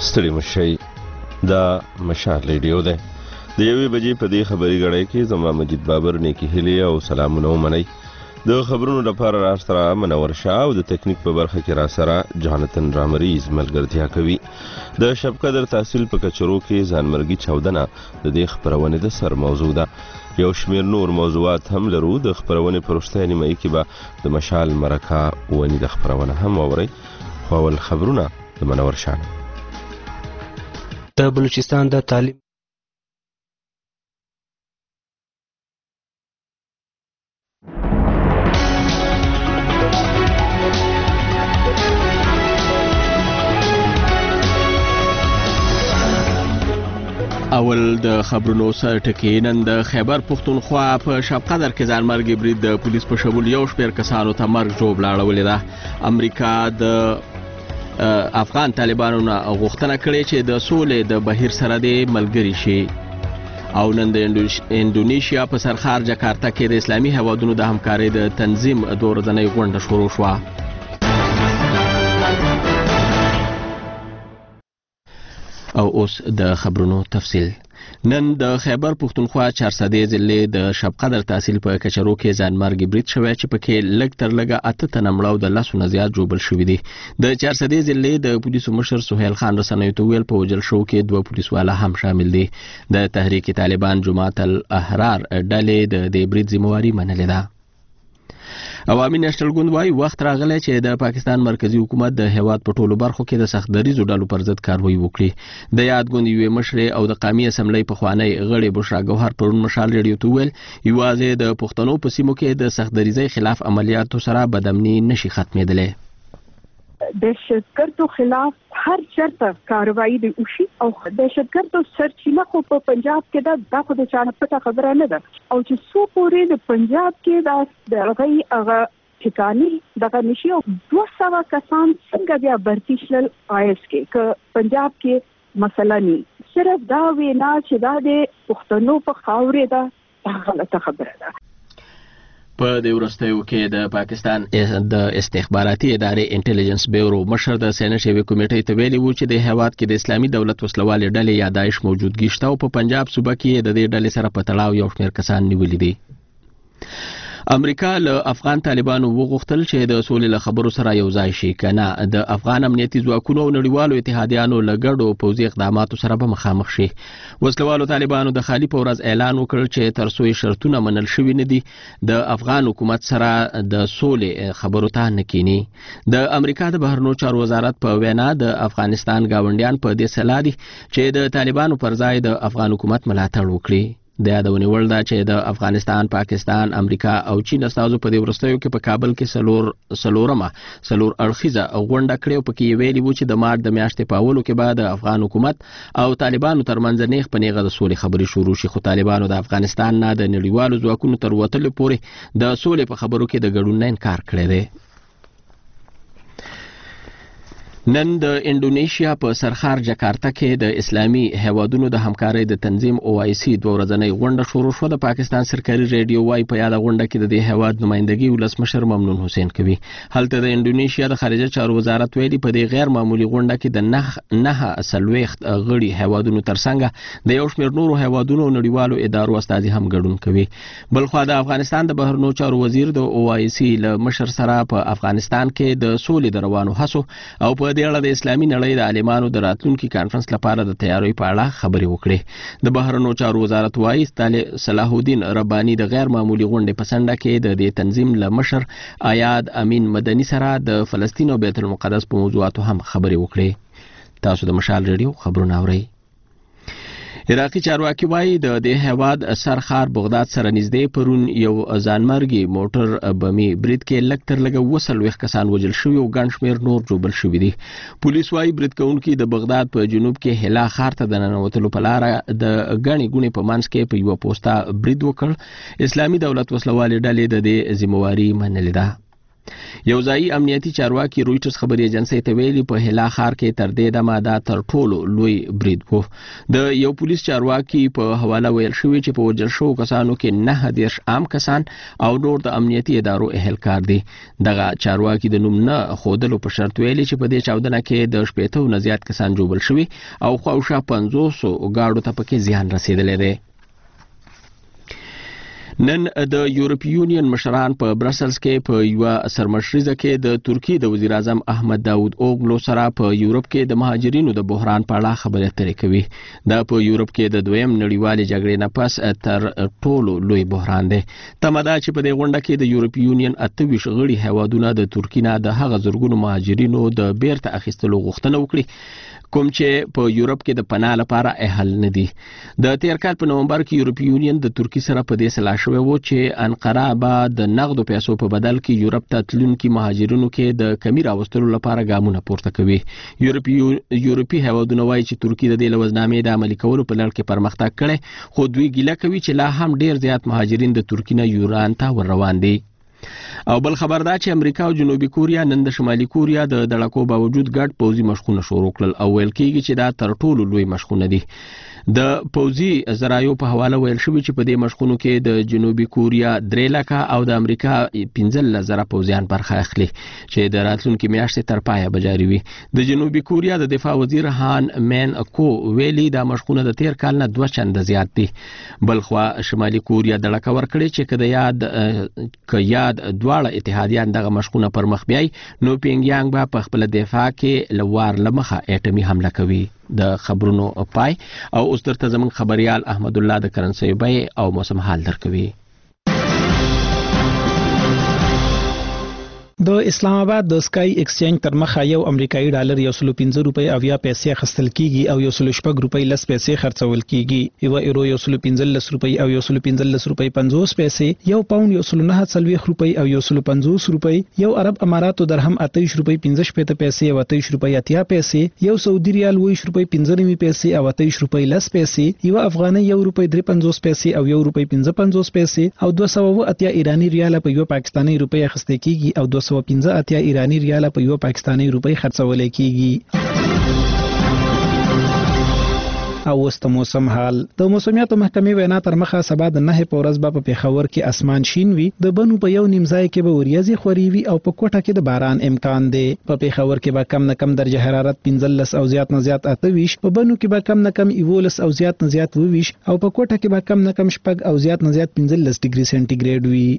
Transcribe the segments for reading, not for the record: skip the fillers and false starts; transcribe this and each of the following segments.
ستړي مشئ دا مشال ریډیو ده. د یوې بجې په دې خبري غړی کې زما مجید بابر نیکی هیلې او سلامونه ومنئ. د خبرونو لپاره را سره منور شاه او د تکنیک په برخه کې را سره جانتن رامریز ملګرتیا کوي. د شب قدر تحصیل په کچرو کې ځانمرګي چاودنه د دې خبرونې د سر موضوع ده. یو شمیر نور موضوعات هم لرو. د خبرونې په وروستۍ نیمایي کې به د مشال مرکه ونې د خبرونه هم واورئ. خو اول خبرونه د منور شاه. د بلوچستان د تعلیم اول د خبرونو سر ټکی. نن د خیبر پښتونخوا په شب قدر کې ځانمرګي برید د پولیس په شمول یو شمېر کسانو ته مرګ ژوبله اړولې ده. امریکا د افغان طالبانو نه غوښتنه کړې چې د سولې د بهیر سره د ملګري شي. او نن د اندونیشیا په سرخار جکارتا کې د اسلامي هیوادونو د همکارۍ د تنظیم دوه ورځنۍ غونډه شروع شوه. او اوس د خبرونو تفصیل. نن د خیبر پښتونخوا 400 ضلع د شب قدر تحصیل په کچرو کې ځانمرګي برید شوی چې پکې لږ تر لږه 8 تنه مړه او د 10 نه زیات ژوبل شوي دي. د 400 ضلع د پولیسو مشر سهیل خان رسنیو ته ویل په وژل شو کې 2 پولیسوالا هم شامل دي. د تحریک طالبان جماعت الاحرار ډلې د دې برید ذمہواری منلې ده. عوامي نېشنل ګوند وايي وخت راغلی چې د پاکستان مرکزی حکومت د هیواد په ټولو برخو کې د سخت دریزو ډلو پر ضد کاروایی وکړي. د یاد ګوند یوې مشرې او د قومي اسمبلی پخوانی غړي بشرا ګوهر پرون مشال ریډیو ته ویل یوازې د پښتنو په سیمو کې د سخت دریزۍ خلاف عملیاتو سره بدامني نشي ختمېدلی. دهشتګردو خلاف هر چرته کاروایی دی وشي او دهشتګردو سرچینه خو په پنجاب کې دا خو د چانه پټه خبره نه ده او چې څو پورې د پنجاب کې دا دغه ټکاني دغه نشي او 200 کسان څنګه بیا برتی شل آیس کې ک پنجاب کې مثلا ني صرف دا وینا چې دا د پښتنو په خاورې ده غلطه خبره ده. په دې وروستیو کې د پاکستان د استخباراتي ادارې انټيليجنس بیورو مشر د سینټ شوی کمیټې ته ویلي و چې د هیواد کې د اسلامي دولت وسلوالې ډلې یا داعش موجودګي شته او په پنجاب صوبه کې د دې ډلې سره په تړاو یو شمېر کسان نیولي دي. امریکا له افغان طالبانو وغوښتل چې د سولې له خبرو سره یو ځای شي کنه د افغان امنیتي ځواکونو او نړیوالو اتحادیانو له ګډو پوځي اقداماتو سره به مخامخ شي. وسلوالو طالبانو د خالي په ورځ اعلان وکړ چې تر څو شرطونه منل شوي نه دي د افغان حکومت سره د سولې خبرو ته نه کینی. د امریکا د بهرنیو چارو وزارت په وینا د افغانستان گاونډیان په دې سلا دي چې د طالبانو پر ځای د افغان حکومت ملاتړ وکړي. د یادونې وړ ده چې د افغانستان، پاکستان، امریکا او چین استازو په دې وروستیو کې په کابل کې څلور اړخیزه غونډه کړې او پکې ویلي وو چې د مارچ د میاشتې په اولو کې به د افغان حکومت او طالبانو ترمنځ نیغ په نیغه د سولې خبرې شروع شي. خو طالبانو د افغانستان نه د نړیوالو ځواکونو تر وتلو پورې د سولې په خبرو کې د ګډون نه انکار کړی دی. نن د اندونیشیا په سرخار جکارتا کې د اسلامي هیوادونو د همکارۍ د تنظیم OIC دوه ورځنۍ غونډه شروع شوه. د پاکستان سرکاري ریډیو وايي په یاده غونډه کې د دې هیواد نمائندګي ولسمشر ممنون حسین کوي. هلته د اندونیشیا د خارجه چارو وزارت ویلي په دې غیر معمولی غونډه کې د 9 غړي هیوادونو ترڅنګ د یو شمېر نورو هیوادونو نړیوالو ادارو استازي هم ګډون کوي. بلخوا د افغانستان د بهرنیو چارو وزیر د OIC له مشر سره په افغانستان کې د سولې د روانو هڅو او په دې اړه د اسلامي نړۍ د عالمانو د راتلونکي کانفرنس لپاره د تیاری په اړه خبرې وکړې. د بهرنیو چارو وزارت وايي صلاح الدین رباني د غیر معمولی غونډې په سنډه کې د دې تنظیم له مشر آیاد امین مدني سره د فلسطین او بیت المقدس په موضوعاتو هم خبرې وکړې. تاسو د مشال ریډیو خبرونه اورئ. عراقي چارواکي وايي د دې هیواد سرخار بغداد سره نږدې پرون یو ځانمرګي موټر بمي برید کې لږ تر لږه 20 کسان وژل شوي او ګڼ شمېر نور ژوبل شوي دي. پولیس وايي برید کوونکي د بغداد په جنوب کې هلا ښار ته د ننوتلو په لاره د ګڼې ګوڼې په منځ کې په یوه پوسټه برید وکړ. اسلامي دولت وسلوالې ډلې د دې ذمہواري منلې ده. یو ځایي امنیتي چارواکي رویټرز خبري ایجنسۍ ته ویلي په هلا ښار کې تر دې دمه دا تر ټولو لوی برید و. د یو پولیس چارواکي په حواله ویل شوی چې په وژل شوو کسانو کې 9 عام کسان او نور د امنیتي ادارو اهلکار دي. دغه چارواکي د نوم نه ښودلو په شرط ویلي چې په دې چاودنه کې د 80 نه زیات کسان جوړل شوي او خواوشا 500 گاډو ته پکې زیان رسیدلی دی. نن د یورپی یونین مشران په برسلز کې په یو سرمشریزه کې د ترکی د وزیر اعظم احمد داود اوغلو سره په یورپ کې د مهاجرینو د بحران په اړه خبرې اترې کوي. دا په یورپ کې د دویم نړیوالې جګړې نه پس تر ټولو لوی بحران دی. تمه ده چې په دې غونډه کې د یورپی یونین 28 غړي هیوادونه د ترکی نه د هغه زرګونو مهاجرینو د بیرته اخیستلو غوښتنه وکړي کوم چې په یورپ کې د پناه لپاره اهل نه دي. د تیر کال په نومبر کې یورپی یونین د ترکی سره په دې سلا شوی و چې انقره به د نغدو پیسو په بدل کې یورپ ته تلونکي مهاجرینو کې د کمی راوستلو لپاره ګامونه پورته کوي. یورپی هیوادونه وایي چې ترکی د دې لوزنامې د عملي کولو په لړ کې پرمختګ کړي خو دوی ګیله کوي چې لا هم ډیر زیات مهاجرین د ترکی نه یوران ته ور روان دي. او بل خبر دا چې امریکا او جنوبي کوریا نن د شمالي کوریا د دړکو باوجود ګډ پوځي مشقونه شروع کړل او ویل کېږي چې دا تر ټولو لوی مشقونه دي. د پوځي ذرایو په حواله ویل شوی چې په دې مشقونو کې د جنوبي کوریا 3 لکه او د امریکا 15,000 پوځیان برخه اخلي چې د راتلونکي میاشتې تر پایه به جاري وي. د جنوبي کوریا د دفاع وزیر هان مین کو ویلي دا مشقونه د تیر کال نه 2 چنده زیات دي. بلخوا شمالي کوریا دړکه ورکړي چې کده یاد دواړه اتحادیان دغه مشقونه پر مخ بیاي نو پینګیانګ به په خپل دفاع کې لوار لمخه اټومي حمله کوي. د خبرونو پای او اوس درته زمون خبريال احمد الله د کرنسي بای او موسم حال درکوي. د اسلام آباد د سکای ایکسچینج تر مخه یو امریکایي ډالر 115 روپۍ او یا پیسې خستل کیږي او 116 روپۍ لس پیسې خرڅول کیږي. یو ایرو 115 روپۍ او 115 روپۍ 50 پیسې، یو پاوند 149 روپۍ او 150 روپۍ، یو عرب اماراتو درهم 28 روپۍ 15 پیسې او 28 روپۍ 80 پیسې، یو سعودي ریال 20 روپۍ 95 پیسې او 28 روپۍ لس پیسې، یو افغاني 1 روپۍ 53 پیسې او 1 روپۍ 55 پیسې او 280 ایرانی ریال په یو پاکستاني روپۍ اخیستل کیږي او 215 ایرانی ریال په یو پاکستاني روپۍ خرڅول کیږي. او وست موسم حال د موسمیاتو محکمې وینا تر مخه سبا د 9 په ورځ په پیښور کې اسمان شین وي، د بنو په یو نیم ځای کې به وریځي خوري وي او په کوټه کې د باران امکان دی. په پیښور کې به کم نه کم درجه حرارت 15 او زیات نه زیات 28، په بنو کې به کم نه کم 11 او زیات نه زیات 22 او په کوټه کې به کم نه کم 4 او زیات نه زیات 15 ډیګري سنټیګریډ وي.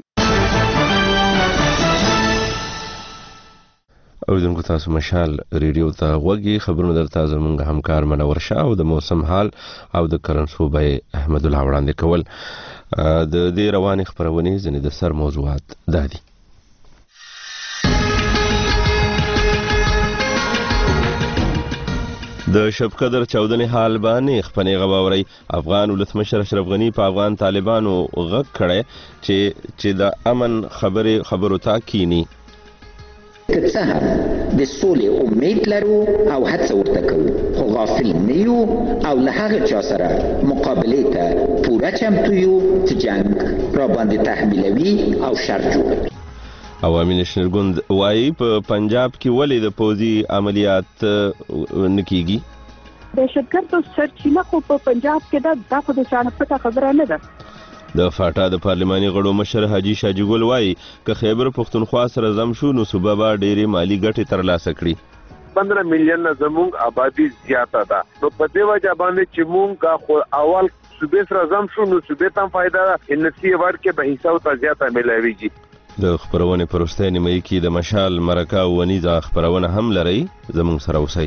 او دغه تاسو مشال ریډیو ته وګي خبرونه درته زمونږ همکار منور شاه او د موسم حال او د کرنسوبای احمد الله وړاندې کول. د دې رواني خبرونه ځنې د سر موضوعات دادي. د شب قدر 14 حال باندې خپنې غواوري افغان ولسمشر اشرف غنی په افغان طالبانو غږ کړي چې د امن خبرو تا کینی که څه هم د سولې امید لرو او هڅه ورته کوو، خو غافل نه یو او له هغه چا سره مقابلې ته پوره چمتو یو چې جنگ را باندې تحمیلوي او شر جوړوي. او امین شنرګوند وایي په پنجاب کې ولې د پوځي عملیات نکېږي؟ دهشتګردو سرچینه خو په پنجاب کې دا خو د چانه پټه خبره نه ده. د فاټا د پارلماني غړو مشر حاجی شاجي ګل وایي که خیبر پښتونخوا سره زم شو نو صوبه به ډېرې مالی ګټې ترلاسه کړي. 15 میلیون زموږ آبادی زیاته ده، نو په دې وجه باندې چې موږ خو اول صوبې سره زم شو نو صوبې ته فائدہ انسی ورډ کې به حصہ او تزیاته ملويږي. د خبرونه پروستۍ نیمه کې د مشال مرکه او ونیزه خبرونه هم لري، زموږ سره اوسئ.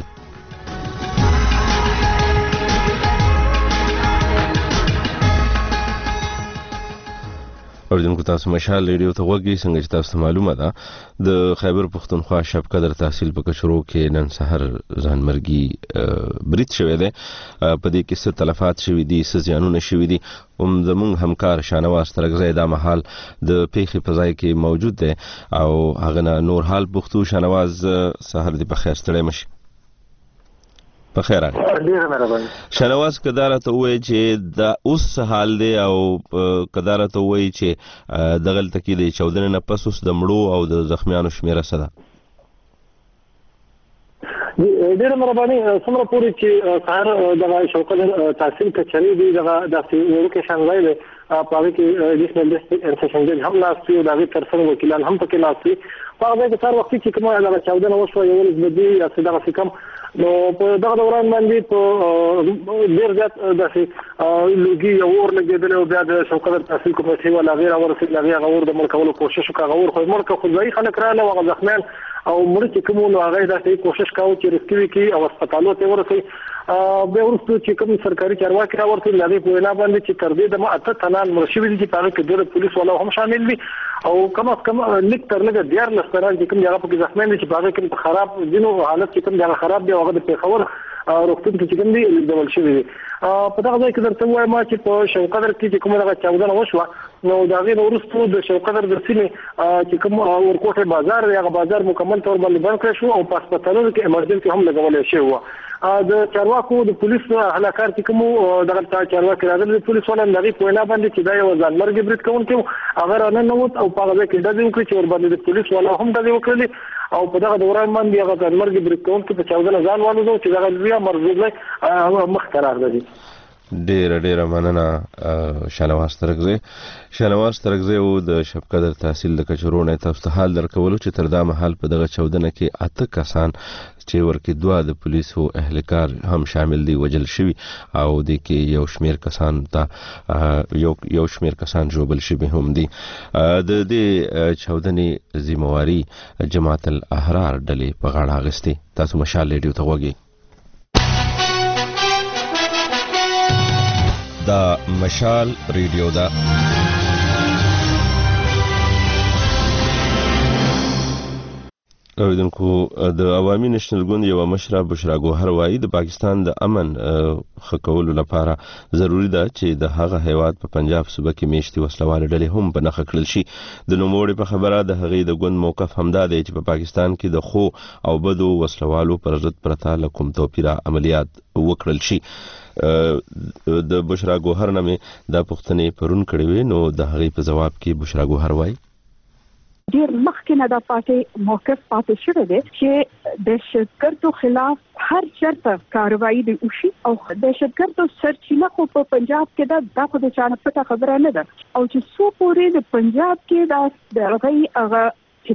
اوردونکو تاسو مشال ریډیو ته وګورئ. څنګه چې تاسو معلومه ده د خیبر پښتونخوا شب قدر تحصیل په کچرو کې نن سحر ځانمرګي برید شوی دی. په دې کې څه تلفات شوي دي، څه زیانونه شوي دي. زموږ همکار شانواز ترکزی دا مهال د پیښې په ځای کې موجود دی او هغه نه نور حال پښتو. شانواز سحر دې په خیر ستړی مشي. په خیر راغلی. ډیره مهرباني. شنواز کداره ته وایي چې دا اوس حال دی او کداره ته وایي چې دغلته کې د چاودنې نه پس اوس د مړو او د زخمیانو شمیره څه ده؟ ډیره مهرباني. څومره پورې چې سهار دغه شوکت تحصیل کچري دی دغه داسې ورکه شانګای دی په هغه کې اډیشنل ډیسټرکټ سیشن جج هم لاس وي او د هغې تر څنګ وکیلان هم پکې لاس وي. په هغه ځای کې سهار وختي چې کومه دغه چاودنه وشوه 11 بجې یا څه دغسې کم، نو په دغه دوران باندې په ډېر زیات داسې لوګي یا اور لګېدلی او بیا د شوکت تحصیل کمیټې والا هغې راورسېدل، هغې هغه اور د مړ کولو کوشش وکړه. هغه اور خو یې مړ کړ، خو ځایي خلک راغله او هغه زخمیان او مړه چې کوم نو هغه داسې کوشش کاوه چې ریسکیو کړي او هسپتالو ته ورسوي. بیا وروسته چې کوم سرکاري چارواکي راورسېدل هغې په وینا باندې چې تر دې دمه 8 تنان مړه شوي دي چې په هغه کې ډېر پولیس والا هم شامل دي او کم از کم لږ تر لږه 14 تنان چې کوم هغه پکې زخمیان دي چې په هغه کې خراب ځینو حالت چې کوم هغه خراب دی او هغه د پېښور روغتون کې چې کوم دي لیدل شوي دي. په دغه ځای کې درته وایم چې په شوقدر کې چې کومه دغه چاودنه وشوه نو د هغې نه وروسته د شوقدر د سیمې چې کوم ورکوټې بازار دی هغه بازار مکمل طور باندې بند کړی شو او په هسپتالونو کې ایمرجنسي هم لګولی شوې وه. د چارواکو د پولیسو هلاکار چې کوم دغه چارواکي راغلي د پولیس والا د هغې په وینا باندې چې دا یو ځانمرګي برید کوونکی و، هغه راننوت او په هغه ځای کې ډزې وکړي چې ورباندې د پولیس والا هم ډزې وکړلې او په دغه دوران باندې هغه ځانمرګي برید کوونکي په چاودنه ځان والوځو چې دغه بیا مرزولی مخته راغلی. ډیره مننه شنواز ترکزی او د شبقدر تحصیل د کچرو نه تاسو ته حال درکولو چې تر دا مهال په دغه چاودنه کې 8 کسان چې ورکې 2 د پولیسو اهلکار هم شامل دي وجل شوي او د کې یو شمیر کسان ژوبل شوي هم دي. د دې چاودنې ذمہواری جماعت الاحرار ډلې په غاړه اخیستې. تاسو مشال ریډیو ته وګورئ. دا مشال ریډیو دا اوریدونکو د عوامي نېشنل ګوند یو مشره بشرا ګوهر وایي د پاکستان د امن ښه کولو لپاره ضروری ده چې د هغه هیواد په پنجاب صوبه کې میشتي وسلوال ډلې هم په نښه کړل شي. د نوموړي په خبره د هغې د ګوند موقف همدا دی چې په پاکستان کې د خو او بدو وسلوالو پر ضد پرته له کوم توپیره عملیات وکړل شي. د بشرا ګوهر نه مې دا پوښتنې پرون کړې وې نو د هغې په جواب کې بشرا ګوهر وایي ډیر مخکې نه د پاتې موقف پاتې شوی دی چې دهشتګردو خلاف هر چرته کاروایی دی وشي او دهشتګردو سرچینه خو په پنجاب کې دا خو د چانه پټه خبره نه ده او چې څو پورې د پنجاب کې د هغه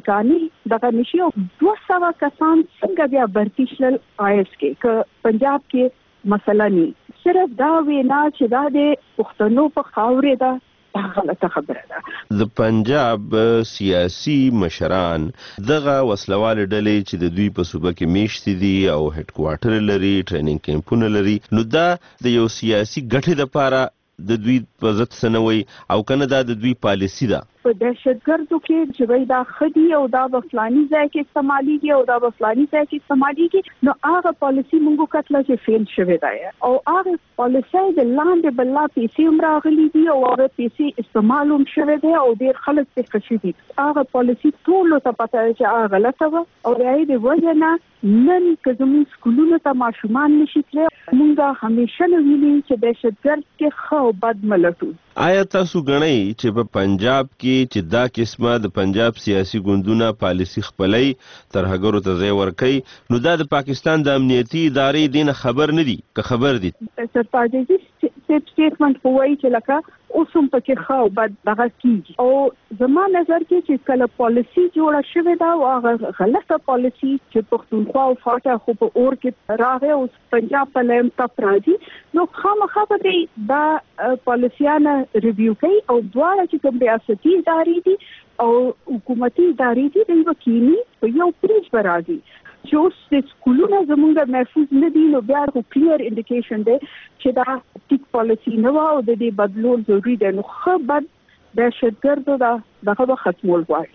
ټکانې دغه نشي او 200 کسان څنګه بیا برتی شل آیس کې که پنجاب کې مسله ني صرف دا وینا چې دا د پښتنو په خاورې ده دا غلطه خبره ده. د پنجاب سیاسي مشران دغه وسلوال ډلې چې د دوی په صوبه کې میشتي دي او هډ کوارټر لري ټریننګ کیمپونه لري نو دا د یو سیاسي ګټې لپاره د دوی په ضد سنوي او کنه دا د دوی پالیسی ده. په دهشتګردو کې چې دا خدي او دا فلاني ځای کې استعماليږي او دا فلاني ځای کې استعماليږي نو هغه پالیسی موږ کتل چې فیل شوی دی او هغه پالیسی د لاندې بل پیسې هم راغلي دي او هغه پیسې استعمال هم شوی دی او ډیر خلک څه خشي دي. هغه پالیسی ټول ته پته چې هغه غلطه و او د وجه نه نن که زموږ سکولونو ته ماشومان نشي تللی موږ همیشه نه ویلي چې دهشتګرد کې ښه او بد ملټو. آیا تاسو غنئ چې په پنجاب کې چې دا قسمه د پنجاب سیاسي ګوندونه پالیسی خپلای تر هغه ته ځای ورکي نو دا د پاکستان د امنیتي ادارې دین خبر نه دي که خبر دي؟ سرتاجي سټیټمنټ کوي چې لکه اوسم پکې خو بد دغه کیږي او زما نظر کې چې کله پالیسی جوړه شوې ده او هغه غلطه پالیسی چې پښتونخوا او فاټا خو په اور کې راغی او پنجاب په لیم تپ راځي نو خامخا به دا پالیسیانه ریویو کوي او دواړه چې کوم ریاستي ادارې دي او حکومتي ادارې دي د وکیلي په یو پریج برازي چې اوس د سکولونو زمونږ محفوظ نه دي نو بیا خو کلیر انډیکیشن دی چې دا ټیک پالیسی نه و او د دې بدلون ضروري دی نو خو بد دهشتګردو دغه به ختمول غواړي.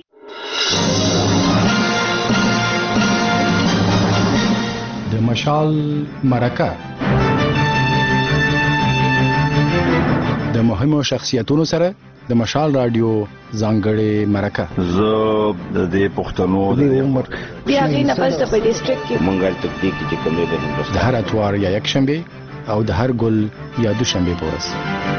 د مشال مرکه د مهمو شخصیتونو سره د مشال رادیو ځانګړې مرکه زه د دې پښتنو د عمر بیا غي نه پس د ډیسټریکټ کې منګل تکتیک چې کوم دی د هر اتوار یا یک شنبه او د هر ګل یا دوشنبه پورس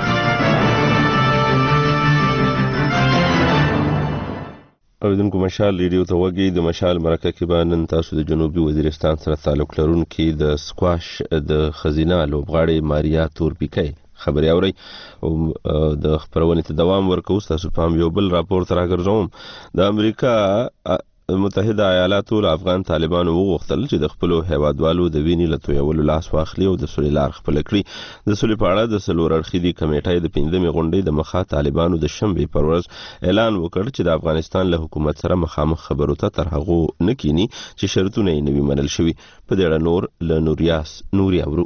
اوریدونکو مشال ریډیو ته وګورئ. د مشال مرکه کې به نن تاسو د جنوبي وزیرستان سره تعلق لرونکي د سکواش د خزینه لوبغاړي ماریا تورپیکۍ خبري اوري او د خبرونې ته دوام ورکوي. تاسو په یو بل راپور تر راګرځوم. د امریکا متحده ایالاتو له افغان طالبانو وغوښتل چې د خپل هیوادوالو د وینې له تویولو لاس واخلي او د سولې لار خپل کړي. د سولې په اړه د څلور اړخیزې کمیټې د 15مې غونډې د مخه طالبانو د شنبې پر ورځ اعلان وکړ چې د افغانستان له حکومت سره مخامخ خبرو ته تر هغه نه کینی چې شرطونه یې نوي منل شوي. په دې اړه نور له نوري اورو.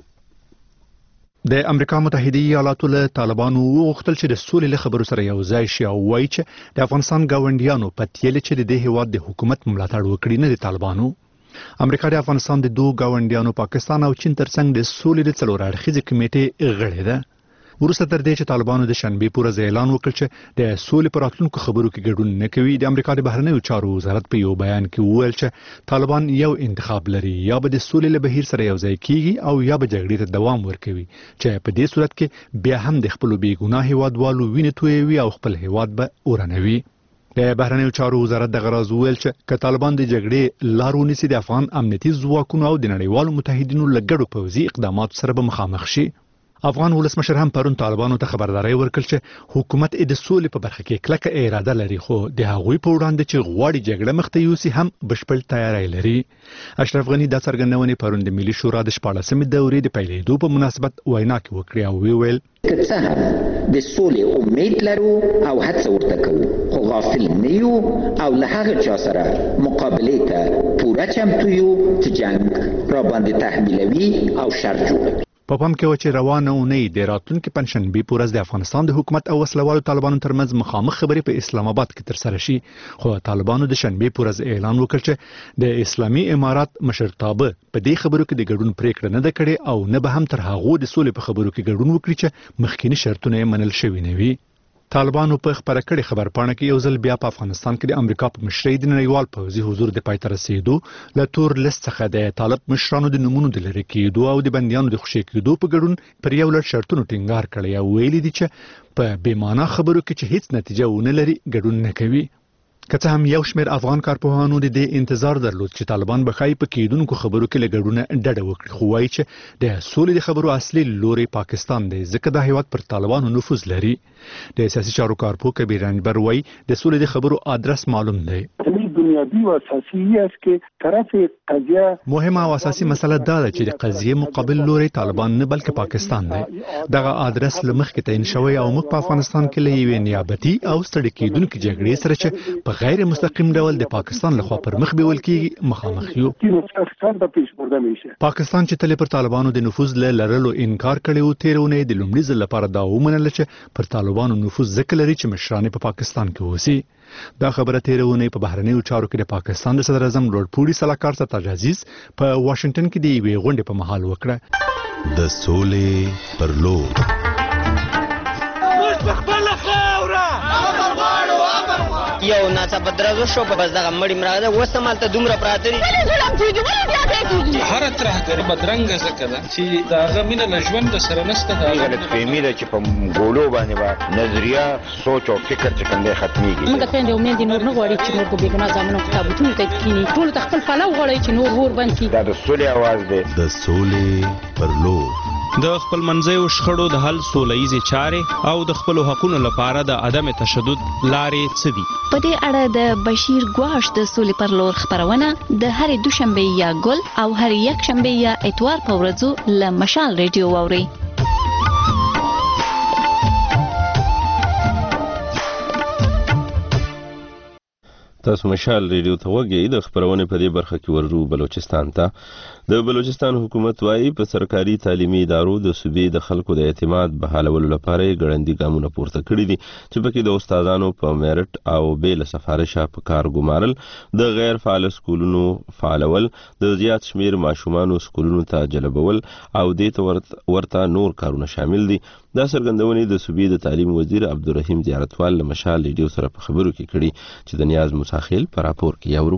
د امریکا متحده ایالاتو له طالبانو وغوښتل چې د سولې له خبرو سره یو ځای شي او وایي چې د افغانستان ګاونډیانو په تیل چې د دې هیواد د حکومت ملاتړ وکړي نه د طالبانو. امریکا د افغانستان د دوه ګاونډیانو پاکستان او چین ترڅنګ د سولې د څلور اړخیزې کمیټې غړې ده. وروسته تر دې چې طالبانو د شنبې پورز اعلان وکړ چې د سولې پر راتلونکو خبرو کې ګډون نه کوي، د امریکا د بهرنیو چارو وزارت په یو بیان کې وویل چې طالبان یو انتخاب لري، یا به د سولې له بهیر سره یو ځای کیږي او یا به جګړې ته دوام ورکوي، چې په دې صورت کې بیا هم د خپل بیګناه هیوادوالو وینې تویوي او خپل هیواد به اورنوي. د بهرنیو چارو وزارت د غراز ویل چې ک طالبان د جګړې لارونی سي د افغان امنیتي ځواکونو او د نړیوالو متحدینو لګړو پوځي اقدامات سره به مخامخ شي. افغان ولسمشر هم پرون طالبانو ته خبرداري ورکړ چې حکومت د سولې په برخه کې کلکه اراده لري، خو د هغوی په وړاندې چې غواړي جګړه مخته یوسي هم بشپړ تیاری لري. اشرف غنی د څرګندونې پرون د ملي شورا د 14مې دورې د پیلېدو په مناسبت وینا کې وکړه او ویل که څه هم د سولې امید لرو او هڅه ورته کوو، خو غافل نه یو او له هغه چا سره مقابلې ته پوره چمتو یو چې جنگ را باندې تحمیلوي او شر جوړوي. په پام کې و چې روانه اونۍ د راتلونکي پنځشنبه په ورځ د افغانستان د حکومت او وسلوالو طالبانو ترمنځ مخامخ خبرې په اسلام آباد کې ترسره شي، خو طالبانو د شنبه په ورځ اعلان وکړ چې د اسلامي امارات مشرتابه په دې خبرو کې د ګډون پریکړه نه ده کړې او نه به هم تر هغه د سولې په خبرو کې ګډون وکړي چې مخکینی شرطونه یې منل شوي نه وي. طالبانو په خبره کړې خبرپاڼه کې یو ځل بیا په افغانستان کې د امریکا په مشرۍ د نړیوال پوځي حضور د پای ته رسیدو له تور لیست څخه د طالب مشرانو د نمونو د لری کېدو او د بنديانو د خوشی کېدو په ګډون پر یو لړ شرطونو ټینګار کړی او ویلي دي چې په بې معنا خبرو کې چې هیڅ نتیجه ونه لري ګډون نه کوي. که څه هم یو شمېر افغان کارپوهانو د دې انتظار درلود چې طالبان به خای په کېدونکو خبرو کې لګړونه ډډه وکړي، خو وایي چې د سولې د خبرو اصلي لوري پاکستان دی، ځکه دا هیواد پر طالبانو نفوذ لري. د سیاسي چارو کارپوه کبیر رنجبر وایي د سولې د خبرو ادرس معلوم دی. بنیادی و اساسی است که طرف قضیه مهمه او اساسي مسله دا ده چې د قضیه مقابل لوري طالبان نه بلکې پاکستان دی. دغه ادرس لمخکې تعین شوی او موږ په افغانستان کې له یوې نیابتي او ستړي کېدونکو جګړې سره چې په غیر مستقیم ډول د پاکستان لخوا پر مخ بیول کېږي مخامخ یو. پاکستان چې تل پر طالبانو د نفوذ لرلو انکار کړی و، تیرونه د لومړي ځل لپاره دا ومنل چې پر طالبانو نفوذ ځکه لري چې مشران په پاکستان کې اوسي. دا خبره تیرونه په بهرنیو چارو کې د پاکستان د صدر اعظم لوړ پوړي سلاکار سردار عزیز په واشنگټن کې د یوې غونډې په مهال وکړه. د سولې پر لور یو ناڅاپه درزو شو په بس دغه مړی مراغه وسته مالته دومره پراته دي هر طرح کې بدرنګ زکه ده چې داغه مینه له ژوند سره نسته، دا غلط فهمي ده چې په ګولو باندې با نظریه سوچ او فکر چې څنګه ختميږي. موږ ته د امید نور نه غواړي چې نور په بیګنا ځامنو کتابونه ته کینی ټول خپل فلو غواړي چې نور ور باندې دا د سولې आवाज ده. د سولې پر لور د خپل منځیو شخړو د حل سولهییزې چارې او د خپل حقوقو لپاره د عدم تشدد لارې څه دي؟ په دې اړه د بشیر ګواش د سولې پر لور خبرونه د هر دوشنبه یا ګل او هر یک شنبه یا اتوار په ورځو له مشال ریډیو واوري. تاسو مشال ریډیو ته وګورئ. د خبرونه په دې برخه کې ورجو بلوچستان ته د بلوچستان حکومت وايي په سرکاري تعلیمي ادارو د صوبې د خلکو د اعتماد بحالولو لپاره ګړندي ګامونه پورته کړي دي چې پکې د استادانو په میرټ او بیل سفارشه په کار ګمارل، د غیر فعال سکولونو فعالول، د زیات شمیر ماشومانو سکولونو ته جلبول او د ورته نور کارونه شامل دي. دا څرګندونې د صوبې د تعلیم وزیر عبدالرحیم زیارتوال له مشال ریډیو سره په خبرو کې کړي چې د نیاز مساخیل په راپور کې یاورو.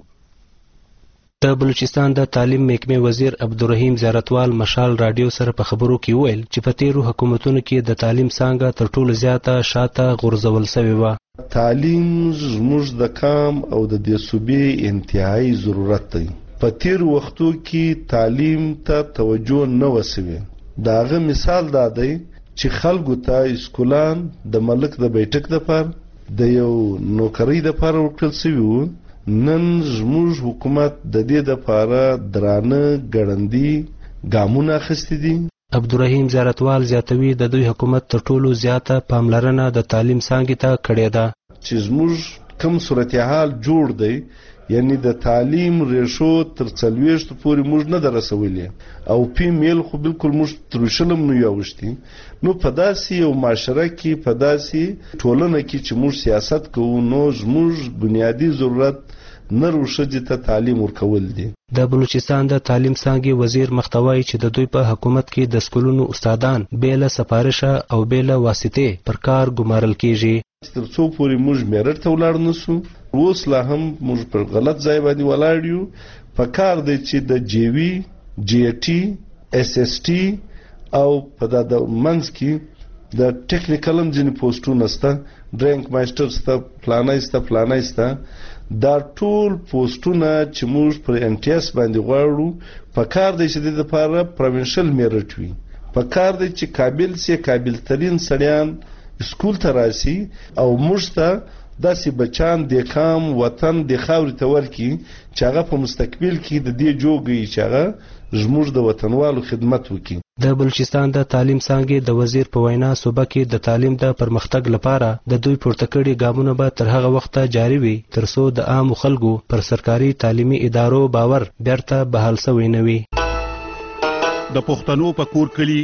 د بلوچستان د تعلیم محکمې وزیر عبدالرحیم زیارتوال مشال رادیو سره په خبرو کې ویل چې په تیرو حکومتونو کې د تعلیم څانګه تر ټولو زیاته شاته غورځول شوې وه. تعلیم زموږ د کام او د دې صوبې انتهایی ضرورت دی. په تیرو وختو کې تعلیم ته توجه نه وسوي. داغه مثال دا دی چې خلکو ته سکولان د ملک د بیٹک د پر د یو نوکری د پر ورکړل شوی وو. نن زموږ حکومت د دې د پاره درانه ګړندي ګامونه اخیستي دي. عبدالرحیم زیارتوال زیاتوي د دوی حکومت تر ټولو زیاته پاملرنه د تعلیم څانګې ته کړې ده. چې زموږ کوم صورتحال جوړ دی، یعنی د تعلیم ریشو تر 40 پورې موږ نه درسولې او پی میل خو بالکل موږ تر شلم نه یاوشتي. نو په داسې یو معاشره کې، په داسې ټولنه کې چې موږ سیاست کوو، نو زموږ بنیادی ضرورت نر او ښځې ته تعلیم ورکول دي. د بلوچستان د تعلیم څانګې وزیر مختوي چې د دوی په حکومت کې د سکولونو استادان بیل سفارشه او بیل واسطه پر کار ګمارل کیږي. تر څو پورې موږ میرټ ته ولاړ نسو، اوس لا هم موږ پر غلط ځای باندې ولاړ یو. په کار دی چې د جی وی، جی ټي، اس اس ټي او په د منځ کې د ټیکنیکل هم ځینې پوسټونه شته، ډرینک ماستر شته، فلانای شته. دا ټول پوسټونه چې موږ پر ان ټي اس باندې غواړو، په کار دی چې د لپاره پروینشل میرټ وي. په کار دی چې قابل ترین سړیان سکول ته راشي او موږ ته داسې بچان د کام وطن د خاورې ته ورکي چې هغه په مستقبل کې د دې جوګي چې هغه زموږ د وطنوالو خدمت وکړي. د بلوچستان د تعلیم څانګې د وزیر په وینا صوبه کې د تعلیم د پرمختګ لپاره د دوی پورته کړي ګامونه به تر هغه وخته جاري وي تر څو د عام خلکو پر سرکاري تعلیمي ادارو باور بیرته بحال شوی نه وي. د پښتنو په کور کلی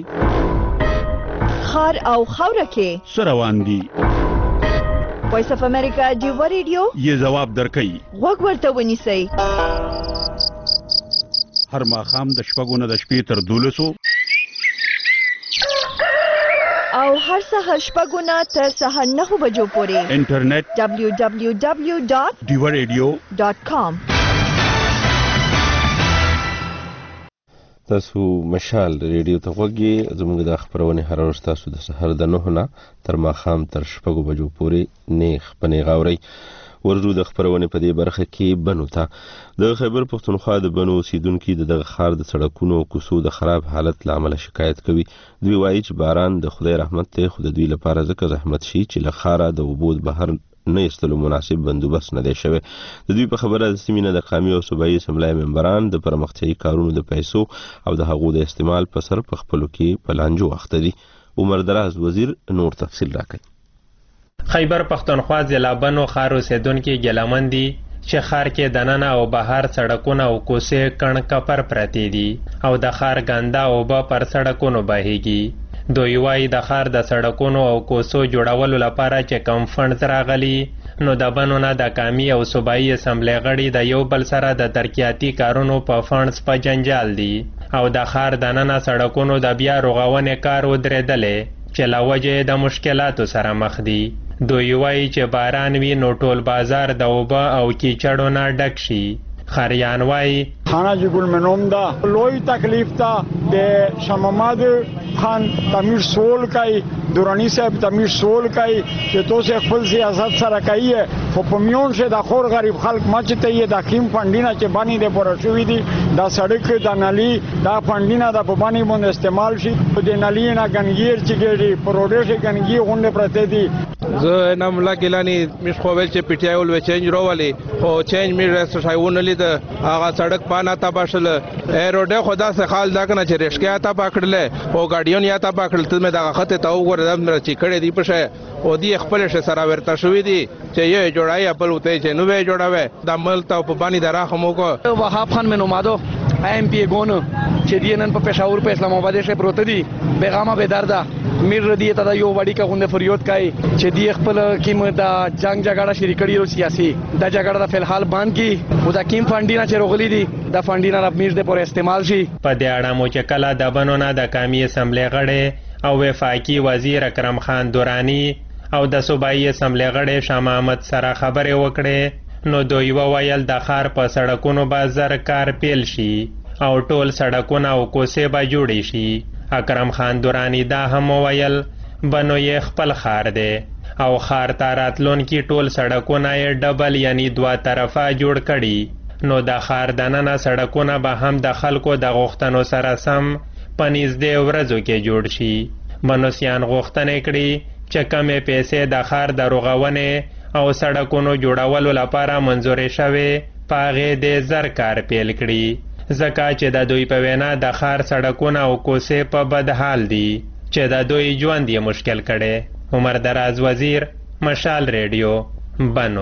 خار او خوره کې سروان دي. وایس اف امریکا دیو ریډیو یې جواب درکړي. وګ ورته ونیسئ. هر ماښام د شپږو نه د شپې تر 12 او هر سهار شپږو نه تر سهار 9 بجو پورې انټرنیټ www.diwaradio.com. تاسو مشال ریډیو ته وګورئ. زموږ د خبرونه هر ورځ تاسو د سحر د 9 نه تر ماښام تر 6 بجو پورې نیغ پنې غاوري. ورجو د خبرونه په دې برخه کې بنو ته د خیبر پښتونخوا د بنو اوسیدونکو د دغه ښار د سړکونو او کوڅو د خراب حالت لامل شکایت کوي. دوی وایي چې باران د خدای رحمت ته خود دوی لپاره ځکه زحمت شي چې له ښاره د وبود بهر نه استلو مناسب بندوبست نه دی شوی. د دوی په خبره د سیمینه د قومي او صوبایي اسمبلی ممبران د پرمختیایي کارونو د پیسو او د هغو د استعمال په سر په خپلو کې په لانجو اخته دي. عمر دراز وزیر نور تفصیل راکړي. خیبر پښتونخوا ضلع بنو ښار اوسیدونکي ګیلمن دي چې ښار کې دننه او بهر سړکونه او کوڅې کڼ کپر پرتې دي او د ښار ګنده اوبه پر سړکونو بهیږي. دوی وایي د ښار د سړکونو او کوڅو جوړولو لپاره چې کم فنډز راغلي، نو د بنو نه د قومي او صوبایي اسمبلی غړي د یو بل سره د ترقیاتي کارونو په فنډز په جنجال دي او د ښار دننه سړکونو د بیا رغونې کار ودرېدلی چې له وجې د مشکلاتو سره مخ دي. دوی وایي چې باران وي نو ټول بازار د اوبه او کیچړو نه ډک شي. خریان وایي خانه جگل منوم دا لوی تکلیف تا د شماماد خان تمیر سول کئی دورانی صاحب تمیر سول کئی چې تو سے خپل سیاست سره کوي خو په میون شه د خور غریب خلک مچته یې د کیم فندینه چې باندې د پرشوي دي د سړک د نالي د فندینه د په باندې استعمال شي د نالي نه ګنګیر چې ګړي پروډه شي ګنګي غونډه پرته دي زه نام الله ګیلانی مش خو ول چې پی ټی آی ول چینج راولي خو چینج می رس شایونه لید هغه سړک پانا تا باشل روډه خدا سه خال دا کنه چې رشکیا تا پکړل او ګاډیون یا تا پکړل ته مې دا خطه تا وګوره دم چې کړه دی پشه او دی خپل شه سره ورته شوې دي چې یې جوړای خپل وته چې نو به جوړاوي د عمل ته په باندې دراخمو کو وهاب خان منو مادو ایم پی ګونو چې دی نن په پېښور په اسلام آباد شه پروت دي پیغامه به دردا میر ردی ته دا یو وړي کا غونډه فریاد کوي چې دی خپل کیم دا جنگ جګړه شریکړي او سیاسي دا جګړه د فلحال باندې کی او دا کیم فانډینا چې روغلي دي دا فانډینا د میر د پر استعمال شي په دې اړه مو چې کله د بنونه د قومي اسمبلی غړي او وفاقي وزیر اکرم خان دورانی او د صوبایي اسمبلی غړي شاه محمد سره خبرې وکړې نو دوی وویل د ښار په سړکونو به زر کار پیل شي او ټول سړکونه او کوڅې به جوړې شي. اکرم خان دورانی دا هم وویل بنو یې خپل ښار دی او ښار ته راتلونکي ټول سړکونه یې ډبل یعنی دوه طرفه جوړ کړي نو د ښار دننه سړکونه به هم د خلکو د غوښتنو سره سم په نږدې ورځو کې جوړ شي. بنوسیان غوښتنې کړي چې کمې پیسې د ښار د رغونې او سړکونو جوړولو لپاره منظورې شوې په هغې د زر کار پیل کړي ځکه چې د دوی په وینا د ښار سړکونه او کوڅې په بد حال دي چې د دوی ژوند یې مشکل کړی. عمر دراز وزیر، مشال ریډیو، بنو.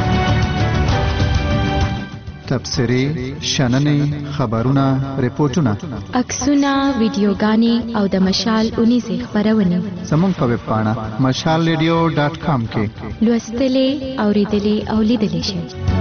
تبصرې، شننې، خبرونه، ریپورتونه، عکسونه، ویډیوګانې او د مشال اونیزې خپرونې زموږ په ویب پاڼه mashalradio.com کې لوستلې، اوریدلې او لیدلې شئ.